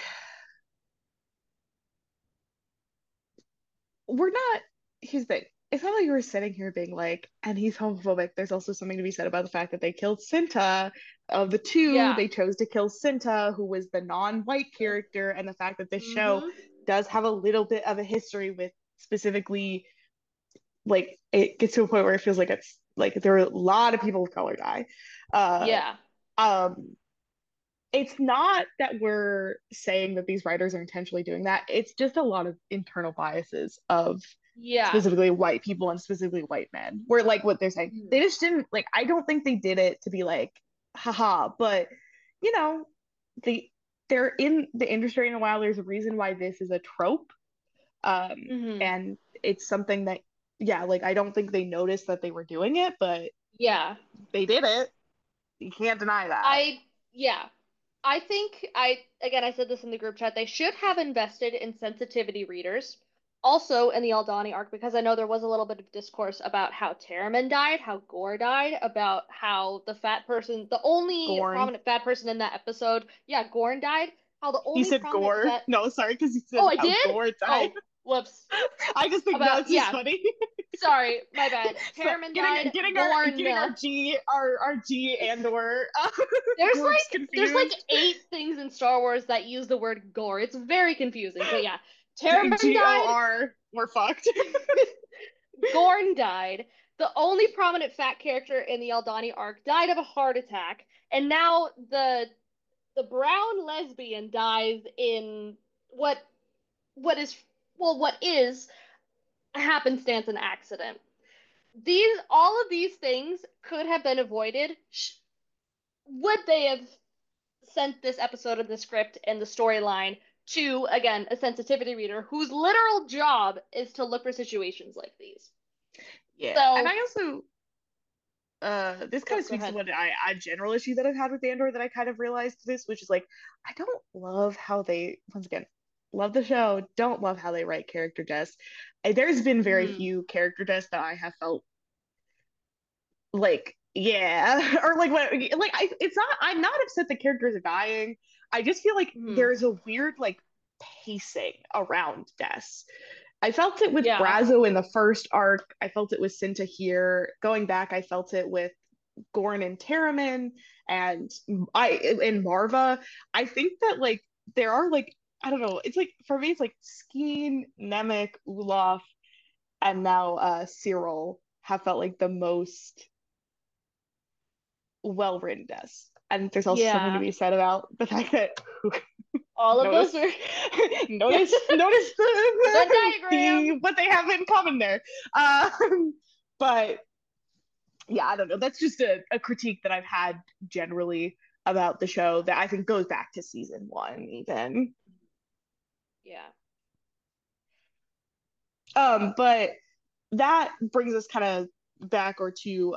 we're not here's the thing. It's not like you were sitting here being like, and he's homophobic. There's also something to be said about the fact that they killed Cinta. Of the two, Yeah. they chose to kill Cinta, who was the non-white character, and the fact that this show Mm-hmm. does have a little bit of a history with specifically, like, it gets to a point where it feels like it's like there are a lot of people of color die. Uh, Yeah. um, it's not that we're saying that these writers are intentionally doing that. It's just a lot of internal biases of Yeah. specifically white people and specifically white men. Where like what they're saying, Mhm. they just didn't like. I don't think they did it to be like, haha. But you know, they they're in the industry in a while. There's a reason why this is a trope, Mhm. and it's something that yeah, like I don't think they noticed that they were doing it, but Yeah. they did it. You can't deny that. I, yeah. I think again, I said this in the group chat, they should have invested in sensitivity readers. Also in the Aldani arc, because I know there was a little bit of discourse about how Terriman died, how Gore died, about how the fat person, the only Gorn. prominent fat person in that episode, yeah, Gorn died. How the He only said prominent gore. fat. No, sorry, because he said Oh, I how did? gore died. Oh. Whoops. I just think About that's just yeah. funny. Sorry, my bad. So Terriman died. getting our G Andor There's groups there's like confused. 8 things in Star Wars that use the word gore. It's very confusing. But yeah, Terriman died. GOR, we're fucked. Gorn died. The only prominent fat character in the Aldani arc died of a heart attack, and now the brown lesbian dies in what what is what is a happenstance and accident. These all of these things could have been avoided. Would they have sent this episode of the script and the storyline to, again, a sensitivity reader whose literal job is to look for situations like these? Yeah. And So, I also this kind of go speaks to ahead. what a general issue that I've had with Andor that I kind of realized this, which is like I don't love how they once again love the show, don't love how they write character deaths. There's been very Mm, few character deaths that I have felt like yeah or like what like it's not I'm not upset that characters are dying. I just feel like mm, there's a weird like pacing around deaths. I felt it with yeah, Brazo in the first arc. I felt it with Cinta here. Going back, I felt it with Gorn and Terriman and Marva. I think that like there are like I don't know. It's like for me, it's like Skeen, Nemec, Olaf, and now Cyril have felt like the most well written deaths. And there's also something to yeah. be said about the fact that All of those notice were notice Venn diagram. what they have in common there. But yeah, I don't know. That's just a critique that I've had generally about the show that I think goes back to season one even. Yeah. But that brings us kind of back or to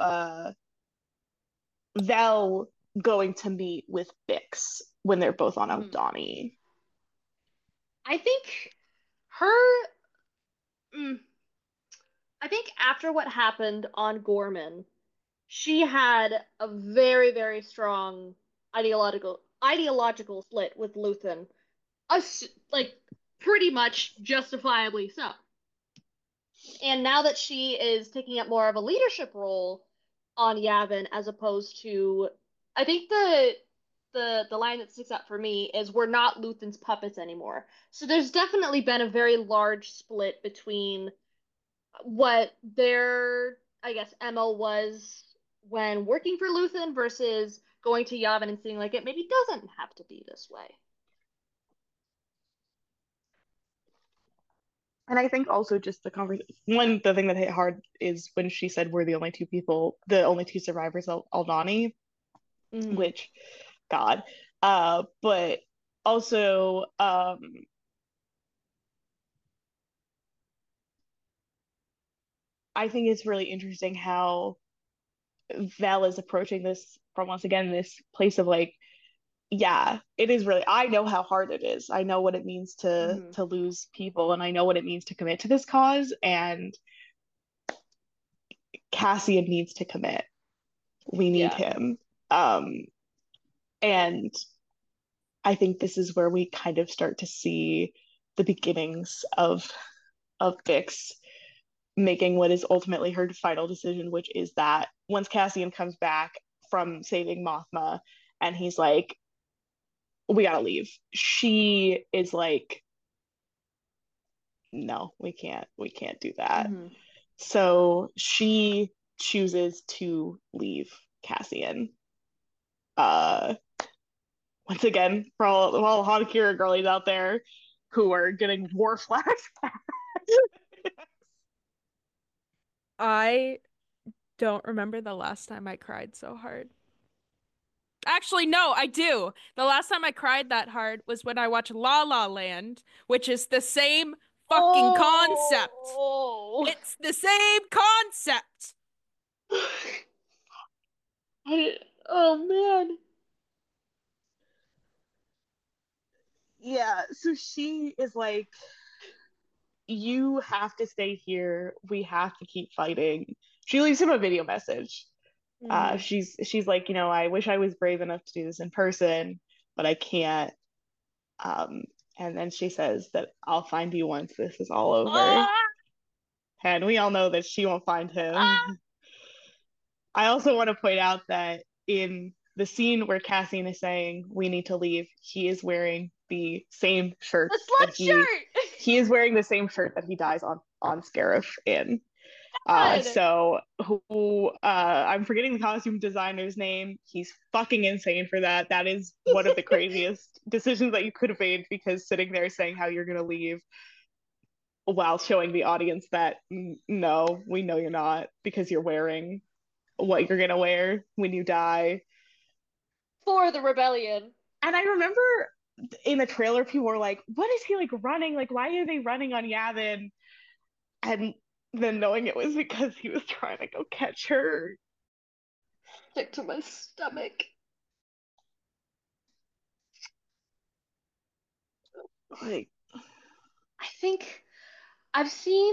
Vel going to meet with Bix when they're both on Mhm. Aldani. I think her. Mm, I think after what happened on Gorman, she had a very, very strong ideological split with Luthen. Us like pretty much justifiably so. And now that she is taking up more of a leadership role on Yavin as opposed to I think the line that sticks out for me is we're not Luthen's puppets anymore. So there's definitely been a very large split between what their, I guess, MO was when working for Luthen versus going to Yavin and seeing like it maybe doesn't have to be this way. And I think also just the conversation. One, the thing that hit hard is when she said we're the only two people, the only two survivors of Aldani, Hmm. which, God. But also, I think it's really interesting how Val is approaching this from once again this place of like, yeah, it is really. I know how hard it is. I know what it means Hmm. to lose people, and I know what it means to commit to this cause. And Cassian needs to commit. We need Yeah. him. Um, and I think this is where we kind of start to see the beginnings of Bix making what is ultimately her final decision, which is that once Cassian comes back from saving Mothma and he's like, we gotta leave. She is like, no, we can't do that. Hmm. So she chooses to leave Cassian. Uh, Once again, for all the Hanakira girlies out there who are getting war flashbacks. I don't remember the last time I cried so hard. Actually, no, I do. The last time I cried that hard was when I watched La La Land, which is the same fucking concept. Oh. It's the same concept. Oh man. Yeah, so she is like, you have to stay here. We have to keep fighting. She leaves him a video message. Hmm. She's like, I wish I was brave enough to do this in person, but I can't. Um, And then she says that I'll find you once this is all over. Ah! And we all know that she won't find him. I also want to point out that in the scene where Cassian is saying we need to leave, he is wearing the same shirt The that slut shirt! he is wearing the same shirt that he dies on Scarif in. God! So who I'm forgetting the costume designer's name. He's fucking insane for that. That is one of the craziest decisions that you could have made, because sitting there saying how you're gonna leave while showing the audience that no, we know you're not, because you're wearing what you're gonna wear when you die. For the rebellion. And I remember in the trailer, people were like, "What is he like running? Like, why are they running on Yavin?" And then knowing it was because he was trying to go catch her. Stick to my stomach. Like, I think I've seen,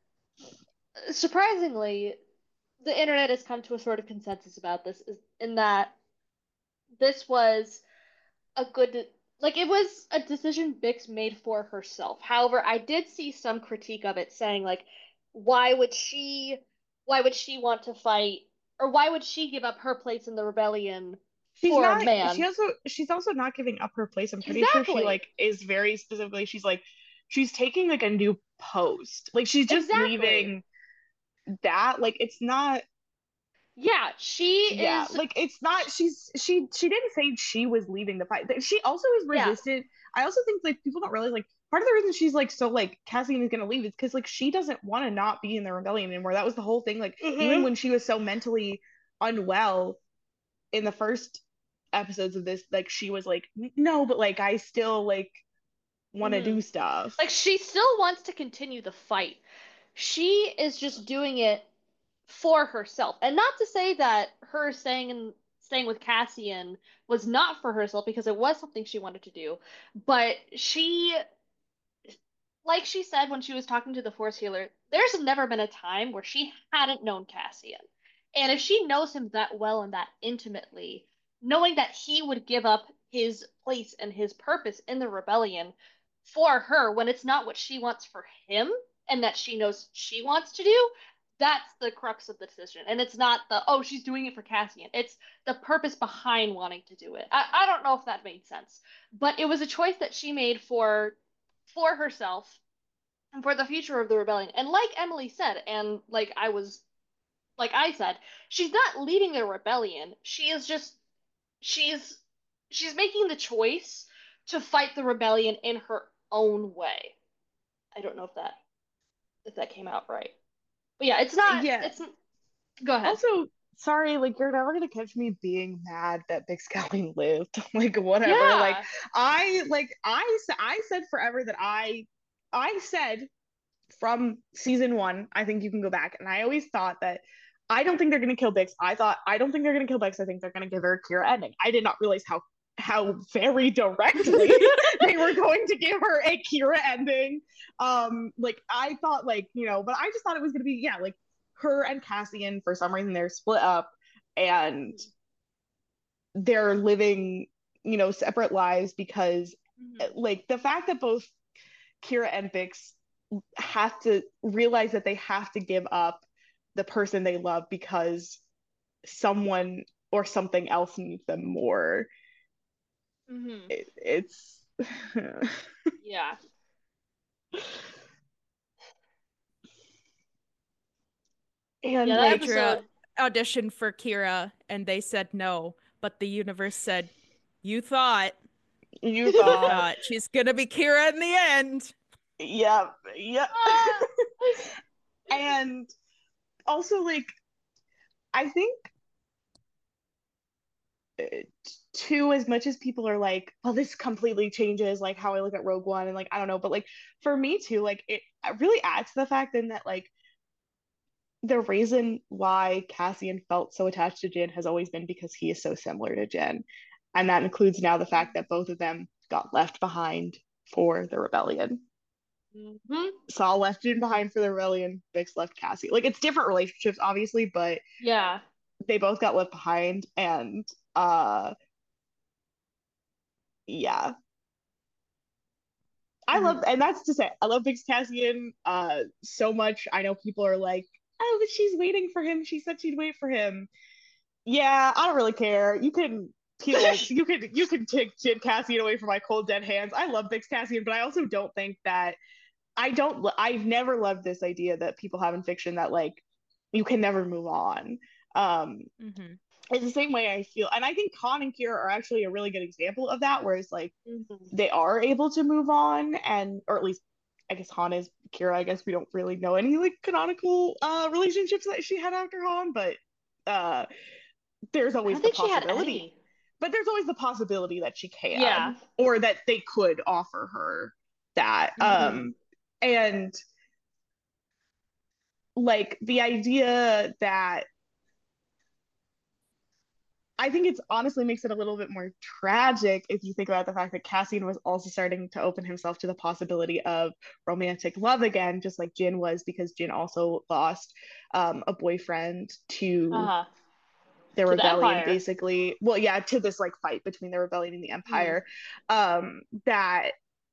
surprisingly, the internet has come to a sort of consensus about this, in that this was a good, like, it was a decision Bix made for herself. However, I did see some critique of it saying, like, why would she why would she want to fight, or why would she give up her place in the rebellion she's for a not man? she's also not giving up her place. I'm pretty sure she Exactly. like is very specifically, she's like, she's taking like a new post. Like, she's just Exactly. leaving that. Like, it's not, Yeah, she yeah, is. like it's not, she didn't say she was leaving the fight. She also is Yeah. resistant. I also think like people don't realize, like, part of the reason she's like so like Cassian is gonna leave is because like she doesn't want to not be in the rebellion anymore. That was the whole thing. Like, even when she was so mentally unwell in the first episodes of this, like she was like, no, but like I still like want to Mhm. do stuff. Like, she still wants to continue the fight. She is just doing it for herself. And not to say that her staying with Cassian was not for herself, because it was something she wanted to do. But she, like she said when she was talking to the Force healer, there's never been a time where she hadn't known Cassian. And if she knows him that well and that intimately, knowing that he would give up his place and his purpose in the rebellion for her when it's not what she wants for him and that she knows she wants to do, that's the crux of the decision. And it's not the, oh, she's doing it for Cassian. It's the purpose behind wanting to do it. I don't know if that made sense, but it was a choice that she made for herself and for the future of the rebellion. And like Emily said, and like I said, she's not leading the rebellion. She is just she's she's making the choice to fight the rebellion in her own way. I don't know if that came out right. But yeah, Yeah. it's go ahead. Also, sorry, like you're never gonna catch me being mad that Big Scully lived. Like, whatever. Yeah. I said forever that I said from season one, I think you can go back, and I always thought that I don't think they're gonna kill Bix. I don't think they're gonna kill Bix. I think they're gonna give her a Kira ending. I did not realize how very directly they were going to give her a Kira ending. Like I thought, like, but I just thought it was gonna be, yeah, like her and Cassian, for some reason they're split up and they're living, separate lives, because Mhm. like the fact that both Kira and Bix have to realize that they have to give up the person they love because someone or something else needs them more. Mhm. It's Yeah. and Yeah, that like, Adria episode. auditioned for Kira and they said no, but the universe said, You thought, you you thought, thought she's gonna be Kira in the end. yep, yep. Ah! And also, like, I think uh, too, as much as people are like, well, this completely changes like how I look at Rogue One, and like I don't know, but like for me too, like it really adds to the fact then that like the reason why Cassian felt so attached to Jin has always been because he is so similar to Jin. And that includes now the fact that both of them got left behind for the rebellion. Mhm. Saul left Jin behind for the rebellion, Bix left Cassie. Like, it's different relationships, obviously, but Yeah. they both got left behind. And uh yeah. I love, and that's to say, I love Biggs Cassian so much. I know people are like, oh, but she's waiting for him. She said she'd wait for him. Yeah, I don't really care. You can take Jin Cassian away from my cold dead hands. I love Biggs Cassian, but I also don't think that I've never loved this idea that people have in fiction that like you can never move on. Mm-hmm. It's the same way I feel, and I think Han and Kira are actually a really good example of that, whereas like they are able to move on, and or at least I guess Han is. Kira, I guess we don't really know any like canonical relationships that she had after Han, but there's I always don't the think she had possibility. any. But there's always the possibility that she can, Yeah. or that they could offer her that. And like the idea that I think it's honestly makes it a little bit more tragic if you think about the fact that Cassian was also starting to open himself to the possibility of romantic love again, just like Jin was, because Jin also lost a boyfriend to the To the rebellion, Empire. basically. Well, yeah, to this like fight between the rebellion and the Empire. That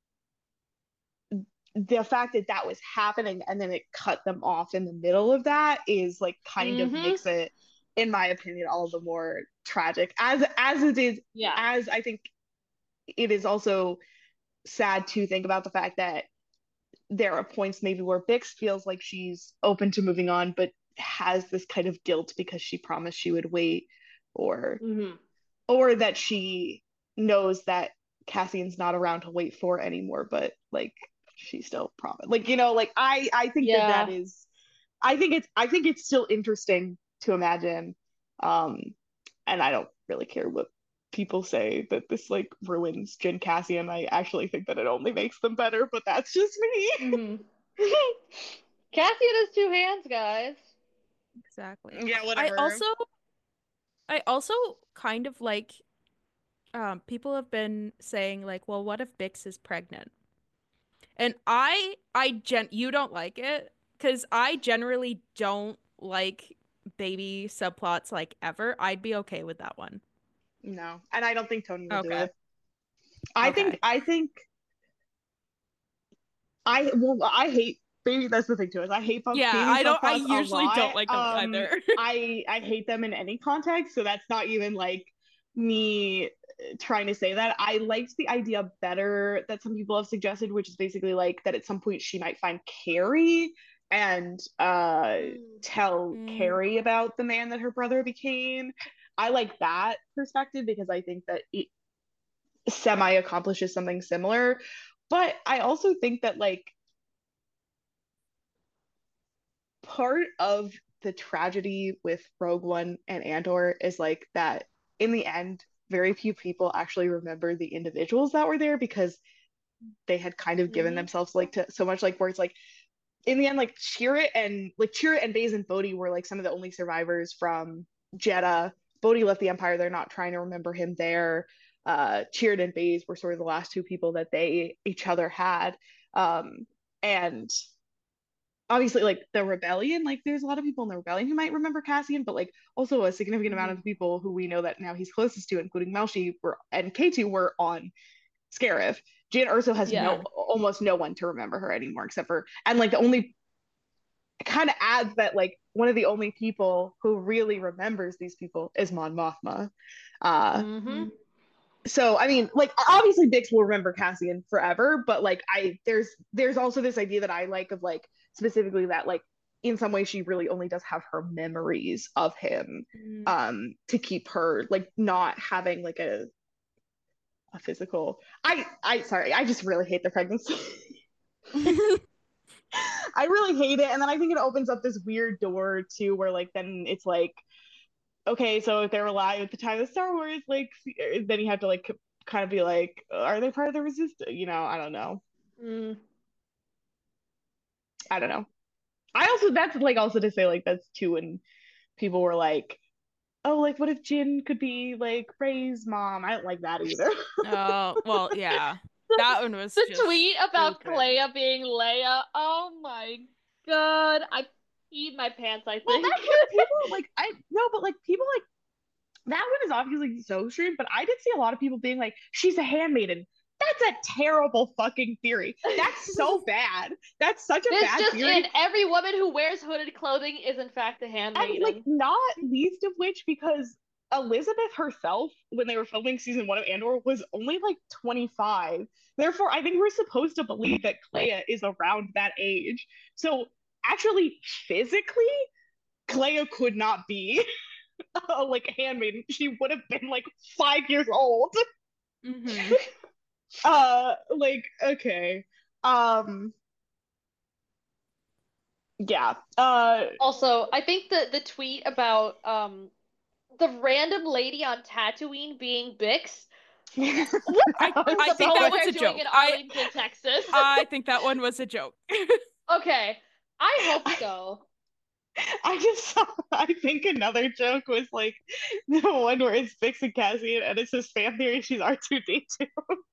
the fact that that was happening and then it cut them off in the middle of that is like kind of makes it, in my opinion, all the more tragic as it is. As I think it is also sad to think about the fact that there are points maybe where Bix feels like she's open to moving on but has this kind of guilt because she promised she would wait, or that she knows that Cassian's not around to wait for anymore, but like she still promised, like, you know, like I think that is, I think it's still interesting to imagine, and I don't really care what people say that this like ruins Jin Cassian. I actually think that it only makes them better, but that's just me. Cassian has two hands, guys. Exactly. Yeah, whatever. I also kind of like people have been saying like, well, what if Bix is pregnant? And you don't like it because I generally don't like baby subplots like ever. I'd be okay with that one. No, and I don't think Tony will do Okay. it. I think I hate baby. That's the thing too, is I hate baby subplots I usually don't like them either. I hate them in any context, so that's not even like me trying to say that. I liked the idea better that some people have suggested, which is basically like that at some point she might find Carrie and tell Carrie about the man that her brother became. I like that perspective because I think that it semi accomplishes something similar. But I also think that like part of the tragedy with Rogue One and Andor is like that in the end, very few people actually remember the individuals that were there because they had kind of given themselves like to so much, like where it's like in the end, like Chirrut and Baze and Bodhi were like some of the only survivors from Jedha. Bodhi left the Empire. They're not trying to remember him there. Chirrut and Baze were sort of the last two people that they each other had. And obviously like the rebellion, like there's a lot of people in the rebellion who might remember Cassian, but like also a significant amount of the people who we know that now he's closest to, including Melshi and K2, were on Scarif. Jyn Erso has almost no one to remember her anymore except for, and like the only kind of adds that like one of the only people who really remembers these people is Mon Mothma. So I mean, like obviously Bix will remember Cassian forever, but like there's also this idea that I like of like specifically that like in some way she really only does have her memories of him to keep her like not having like a physical. Sorry, I just really hate the pregnancy. I really hate it, and then I think it opens up this weird door too where like then it's like, okay, so if they're alive at the time of Star Wars, like then you have to like kind of be like, are they part of the resistance? You know, I don't know. I don't know. I also, that's like also to say like that's too when people were like, oh, like what if Jin could be like Rey's mom? I don't like that either. Oh, well, yeah. That one was the just tweet about stupid. Clea being Leia. Oh my god, I peed my pants. I think. Well, that's what people like. I no, but like people like that one is obviously so strange. But I did see a lot of people being like, she's a handmaiden. That's a terrible fucking theory. That's so bad. That's such a This bad just theory. in, every woman who wears hooded clothing is in fact a And like, handmaiden. not least of which because Elizabeth herself, when they were filming season 1 of Andor, was only like 25. Therefore, I think we're supposed to believe that Clea is around that age. So actually, physically, Clea could not be like a handmaiden. She would have been like 5 years old. Mm-hmm. Like, okay. Um, yeah. Also, I think the tweet about the random lady on Tatooine being Bix. I What the think that fuck was are a doing joke. in Arlington, Texas? I think that one was a joke. Okay, I hope so. I just saw, I think another joke was like the one where it's Bix and Cassian and it says fan theory she's R2D2.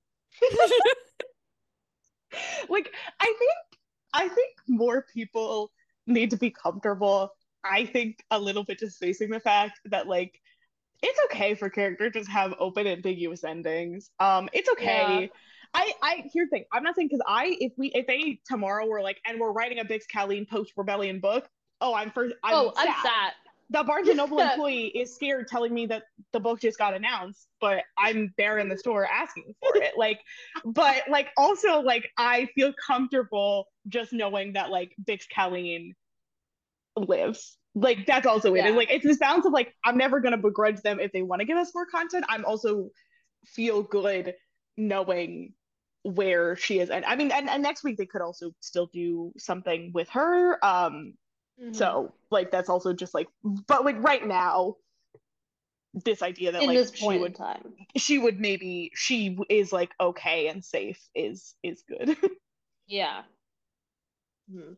Like I think more people need to be comfortable. I think a little bit just facing the fact that like it's okay for characters to have open ambiguous endings. It's Yeah. okay. I here's the thing. I'm not saying because if they tomorrow were like and we're writing a Bix Caleen post rebellion book. Oh, I'm Oh, I'm sad. sad. The Barnes and Noble employee is scared telling me that the book just got announced, but I'm there in the store asking for it. Like, but like also like I feel comfortable just knowing that like Bix Caleen lives. Like that's also it. It's Yeah. like it's this balance of like I'm never gonna begrudge them if they want to give us more content. I'm also feel good knowing where she is. And I mean and next week they could also still do something with her. Mhm. So like that's also just like but like right now, this idea that In like this point in time. she would maybe she is like okay and safe is good. Yeah. Mhm.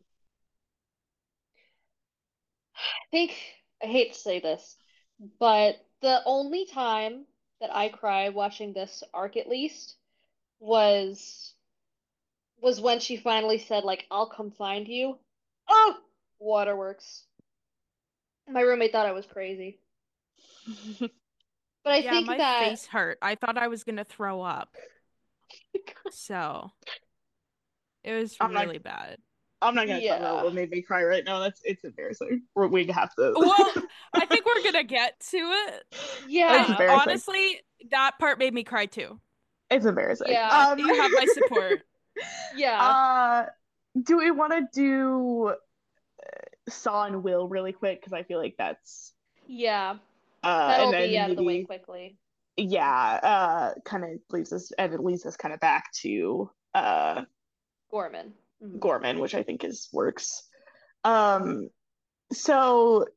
I think I hate to say this, but the only time that I cried watching this arc at least was when she finally said like I'll come find you. Oh, waterworks. My roommate thought I was crazy. But I Yeah, think my that face hurt. I thought I was gonna throw up. So it was I'm not really bad. I'm not gonna talk about yeah. what made me cry right now. It's embarrassing. We have to. Well, I think we're gonna get to it. It's Yeah. embarrassing. Honestly, that part made me cry too. It's embarrassing. Yeah. You have my support. Yeah. uh, do we want to do Saw and Will really quick? Because I feel like that's Yeah. and That'll be then out of the way maybe quickly. yeah, kind of leaves us and it leads us kind of back to Gorman. Mhm. Gorman, which I think is works. Um, so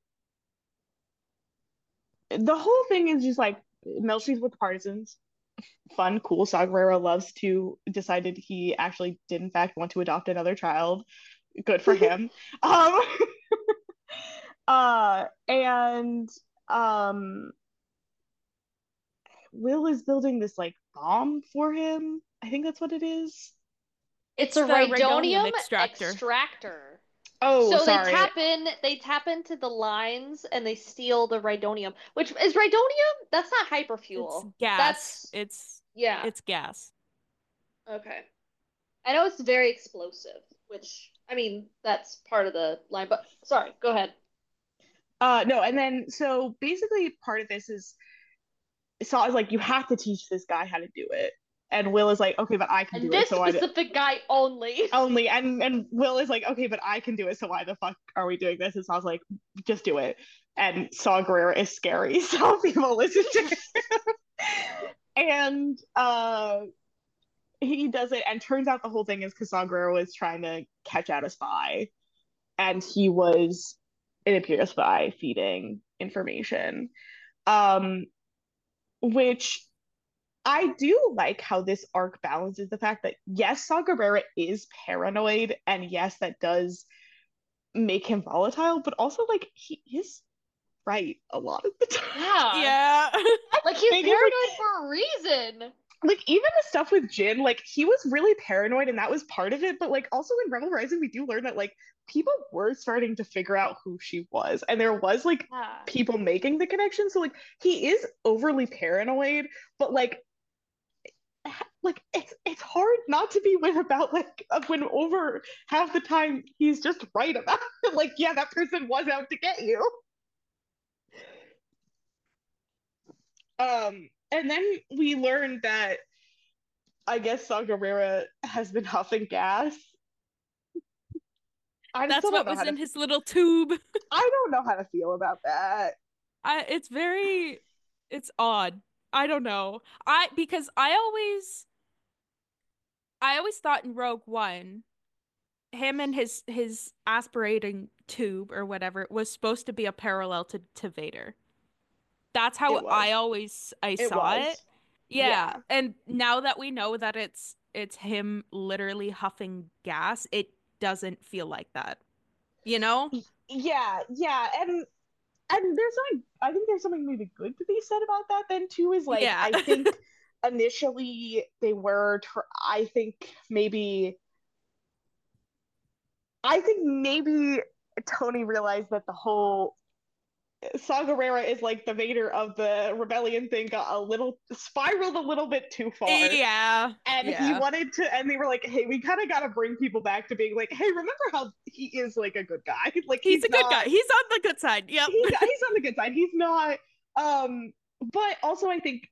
the whole thing is just like Melchi's with the partisans. Fun, cool. Saw Gerrera loves to decided he actually did in fact want to adopt another child. Good for him. Um, and um, Will is building this like bomb for him. I think that's what it is. It's It's a the Rhydonium Rhydonium extractor. extractor. Oh, So sorry. they tap into the lines and they steal the Rhydonium, which is Rhydonium? That's not It's hyperfuel. gas. That's yeah. It's gas. Okay. I know it's very explosive, which I mean that's part of the line, but sorry, go ahead. No, and then so basically part of this is Saw is like you have to teach this guy how to do it, and Will is like okay, but I can And do it, this so I specific guy only. only and Will is like okay, but I can do it, so why the fuck are we doing this? And Saw's like just do it, and Saw Gerrera is scary, so people listen to him. And he does it, and turns out the whole thing is because Saw Gerrera was trying to catch out a spy, and he was an Imperial spy feeding information. Um, which I do like how this arc balances the fact that yes, Saw Gerrera is paranoid, and yes, that does make him volatile, but also like he is right a lot of the time. Yeah. Yeah. Like he's Like, he's like, paranoid for a reason. like even the stuff with Jin, like he was really paranoid and that was part of it, but like also in Rebel Rising, we do learn that like people were starting to figure out who she was, and there was like Yeah. people making the connection. So like he is overly paranoid, but like like it's hard not to be win about like when over half the time he's just right about it. Like, yeah, that person was out to get you. And then we learned that I guess Saw Gerrera has been huffing gas. I That's still don't what know was how to. in his little tube. I don't know how to feel about that. It's odd. I don't know. Because I always thought in Rogue One, him and his aspirating tube or whatever was supposed to be a parallel to Vader. That's how It was. I It saw it. was. Yeah, Yeah. and now that we know that it's him literally huffing gas, it doesn't feel like that. You know? Yeah, yeah, and there's like I think there's something maybe good to be said about that then too is like Yeah. I think initially they were I think maybe Tony realized that the whole Saw Gerrera is like the Vader of the rebellion thing got spiraled a little bit too far. Yeah. And he Yeah. wanted to, and they were like, hey, we kind of got to bring people back to being like, hey, remember how he is like a good guy? Like, He's he's a good guy. not, He's on the good side. Yep. he's on the good side. He's not, but also I think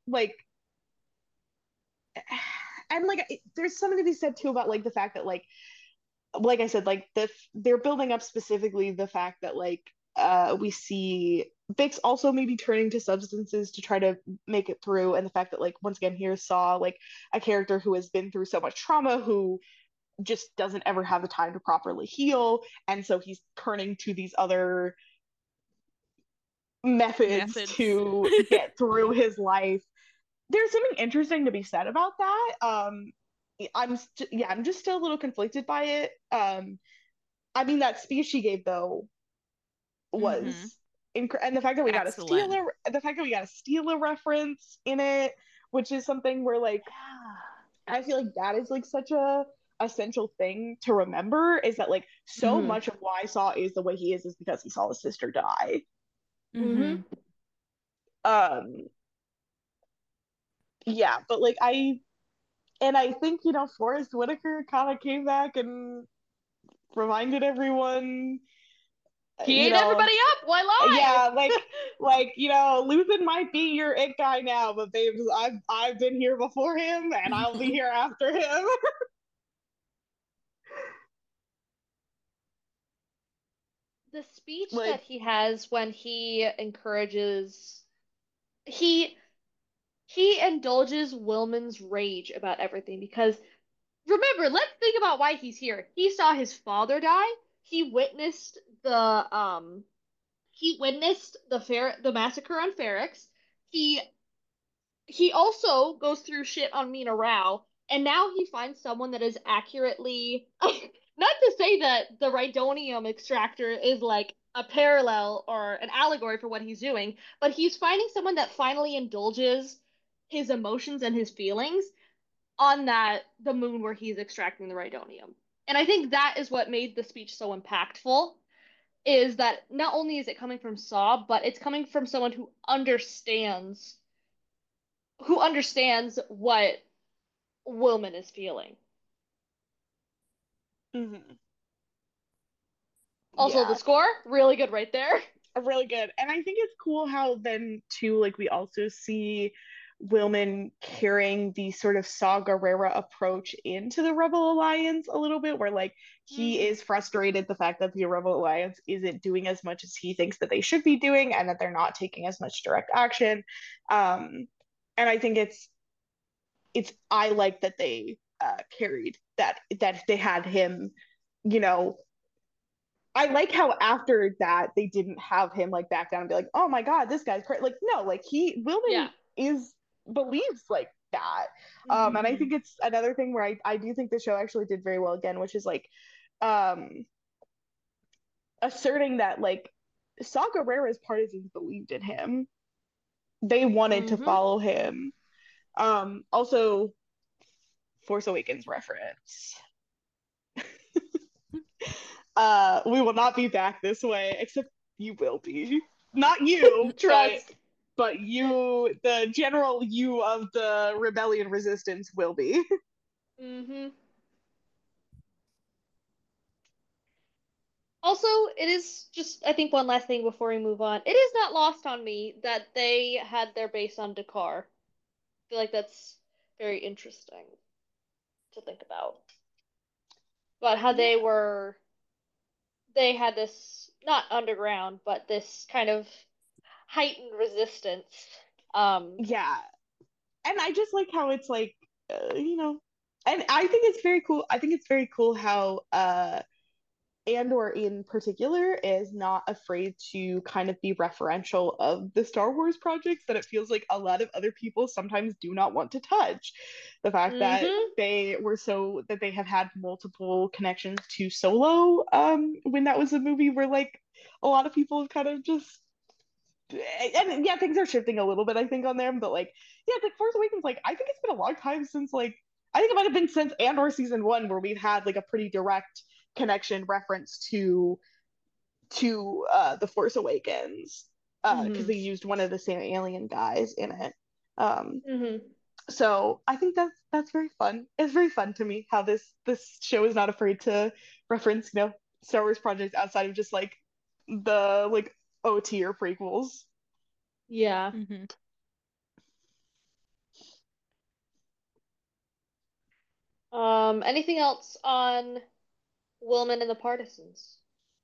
and like, there's something to be said too about like the fact that like I said, like they're building up specifically the fact that like we see Bix also maybe turning to substances to try to make it through, and the fact that like once again here Saw like a character who has been through so much trauma who just doesn't ever have the time to properly heal, and so he's turning to these other methods Methods. to get through his life. There's something interesting to be said about that. I'm just still a little conflicted by it. I mean, that speech she gave though Hmm. was and the fact that we got a Excellent. Steeler reference in it, which is something where like I feel like that is like such a essential thing to remember is that like so Hmm. much of why Saw is the way he is because he saw his sister die. Hmm. Um, yeah, but like I think Forrest Whitaker kind of came back and reminded everyone, He you ate know, everybody up. Why lie? yeah, Luthen might be your it guy now, but babes, I've been here before him, and I'll be here after him. The speech that Like, he has when he he indulges Wilman's rage about everything because remember, let's think about why he's here. He saw his father die. He witnessed the massacre on Ferrix. He he also goes through shit on Mina Rao, and now he finds someone that is accurately not to say that the Rhydonium extractor is like a parallel or an allegory for what he's doing, but he's finding someone that finally indulges his emotions and his feelings on the moon where he's extracting the Rhydonium. And I think that is what made the speech so impactful, is that not only is it coming from Saw, but it's coming from someone who understands what Wilman is feeling. mhm. Also, the Yeah, score, really good right there. really good. And I think it's cool how then too, like we also see Wilman carrying the sort of Saw Gerrera approach into the Rebel Alliance a little bit, where like he Mm. is frustrated the fact that the Rebel Alliance isn't doing as much as he thinks that they should be doing, and that they're not taking as much direct action. And I think it's I like that they carried that they had him, you know, I like how after that they didn't have him like back down and be like, oh my God, this guy's crazy. Like, no, like Wilman Yeah. is believes like that. And I Hmm. think it's another thing where I do think the show actually did very well again, which is like um asserting that like Saw Gerrera's partisans believed in him. They wanted to Hmm. follow him. Also Force Awakens reference. We will not be back this way, except you will be. Not you, but Trust. but the general you of the rebellion resistance will be. Mm-hmm. Also, it is just, I think one last thing before we move on. It is not lost on me that they had their base on Dakar. I feel like that's very interesting to think about. But how Yeah. they had this, not underground, but this kind of heightened resistance. Um, Yeah. And I just like how it's like, and I think it's very cool. I think it's very cool how Andor in particular is not afraid to kind of be referential of the Star Wars projects that it feels like a lot of other people sometimes do not want to touch. The fact that mm-hmm. they have had multiple connections to Solo, when that was a movie where like a lot of people have kind of just, and yeah, things are shifting a little bit, I think, on them, but like, yeah, it's like Force Awakens, like, I think it's been a long time since, like, I think it might have been since Andor season one where we've had like a pretty direct connection reference to the Force Awakens, because Mm-hmm. they used one of the same alien guys in it. Um, Mm-hmm. so I think that's very fun. It's very fun to me how this show is not afraid to reference, Star Wars projects outside of just like the like O tier prequels. Yeah. Mm-hmm. Anything else on Willman and the Partisans?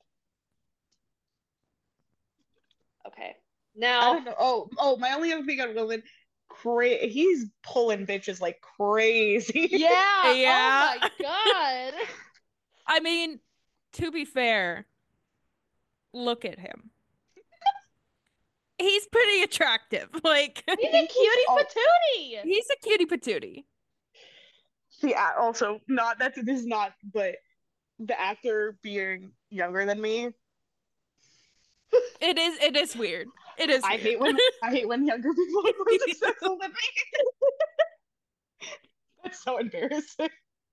Okay. I Now, don't know. Oh, my only other thing on Willman, he's pulling bitches like crazy. yeah. Oh Yeah. my God. I mean, to be fair, look at him. He's pretty attractive. Like, He's I a think he's cutie all. patootie. he's a cutie patootie. Yeah, also not this is not, but the actor being younger than me, It is weird. It is I weird. hate when I hate when younger people are more successful than me. That's so embarrassing.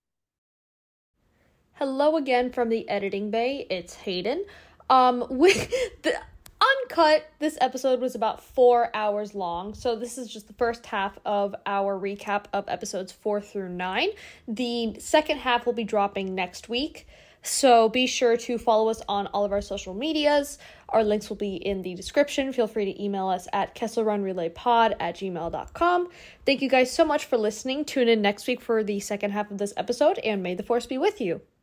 Hello again from the editing bay. It's Hayden. With the uncut, this episode was about 4 hours long, so this is just the first half of our recap of episodes 4 through 9. The second half will be dropping next week, so be sure to follow us on all of our social medias. Our links will be in the description. Feel free to email us at kesselrunrelaypod@gmail.com. Thank you guys so much for listening. Tune in next week for the second half of this episode, and may the force be with you.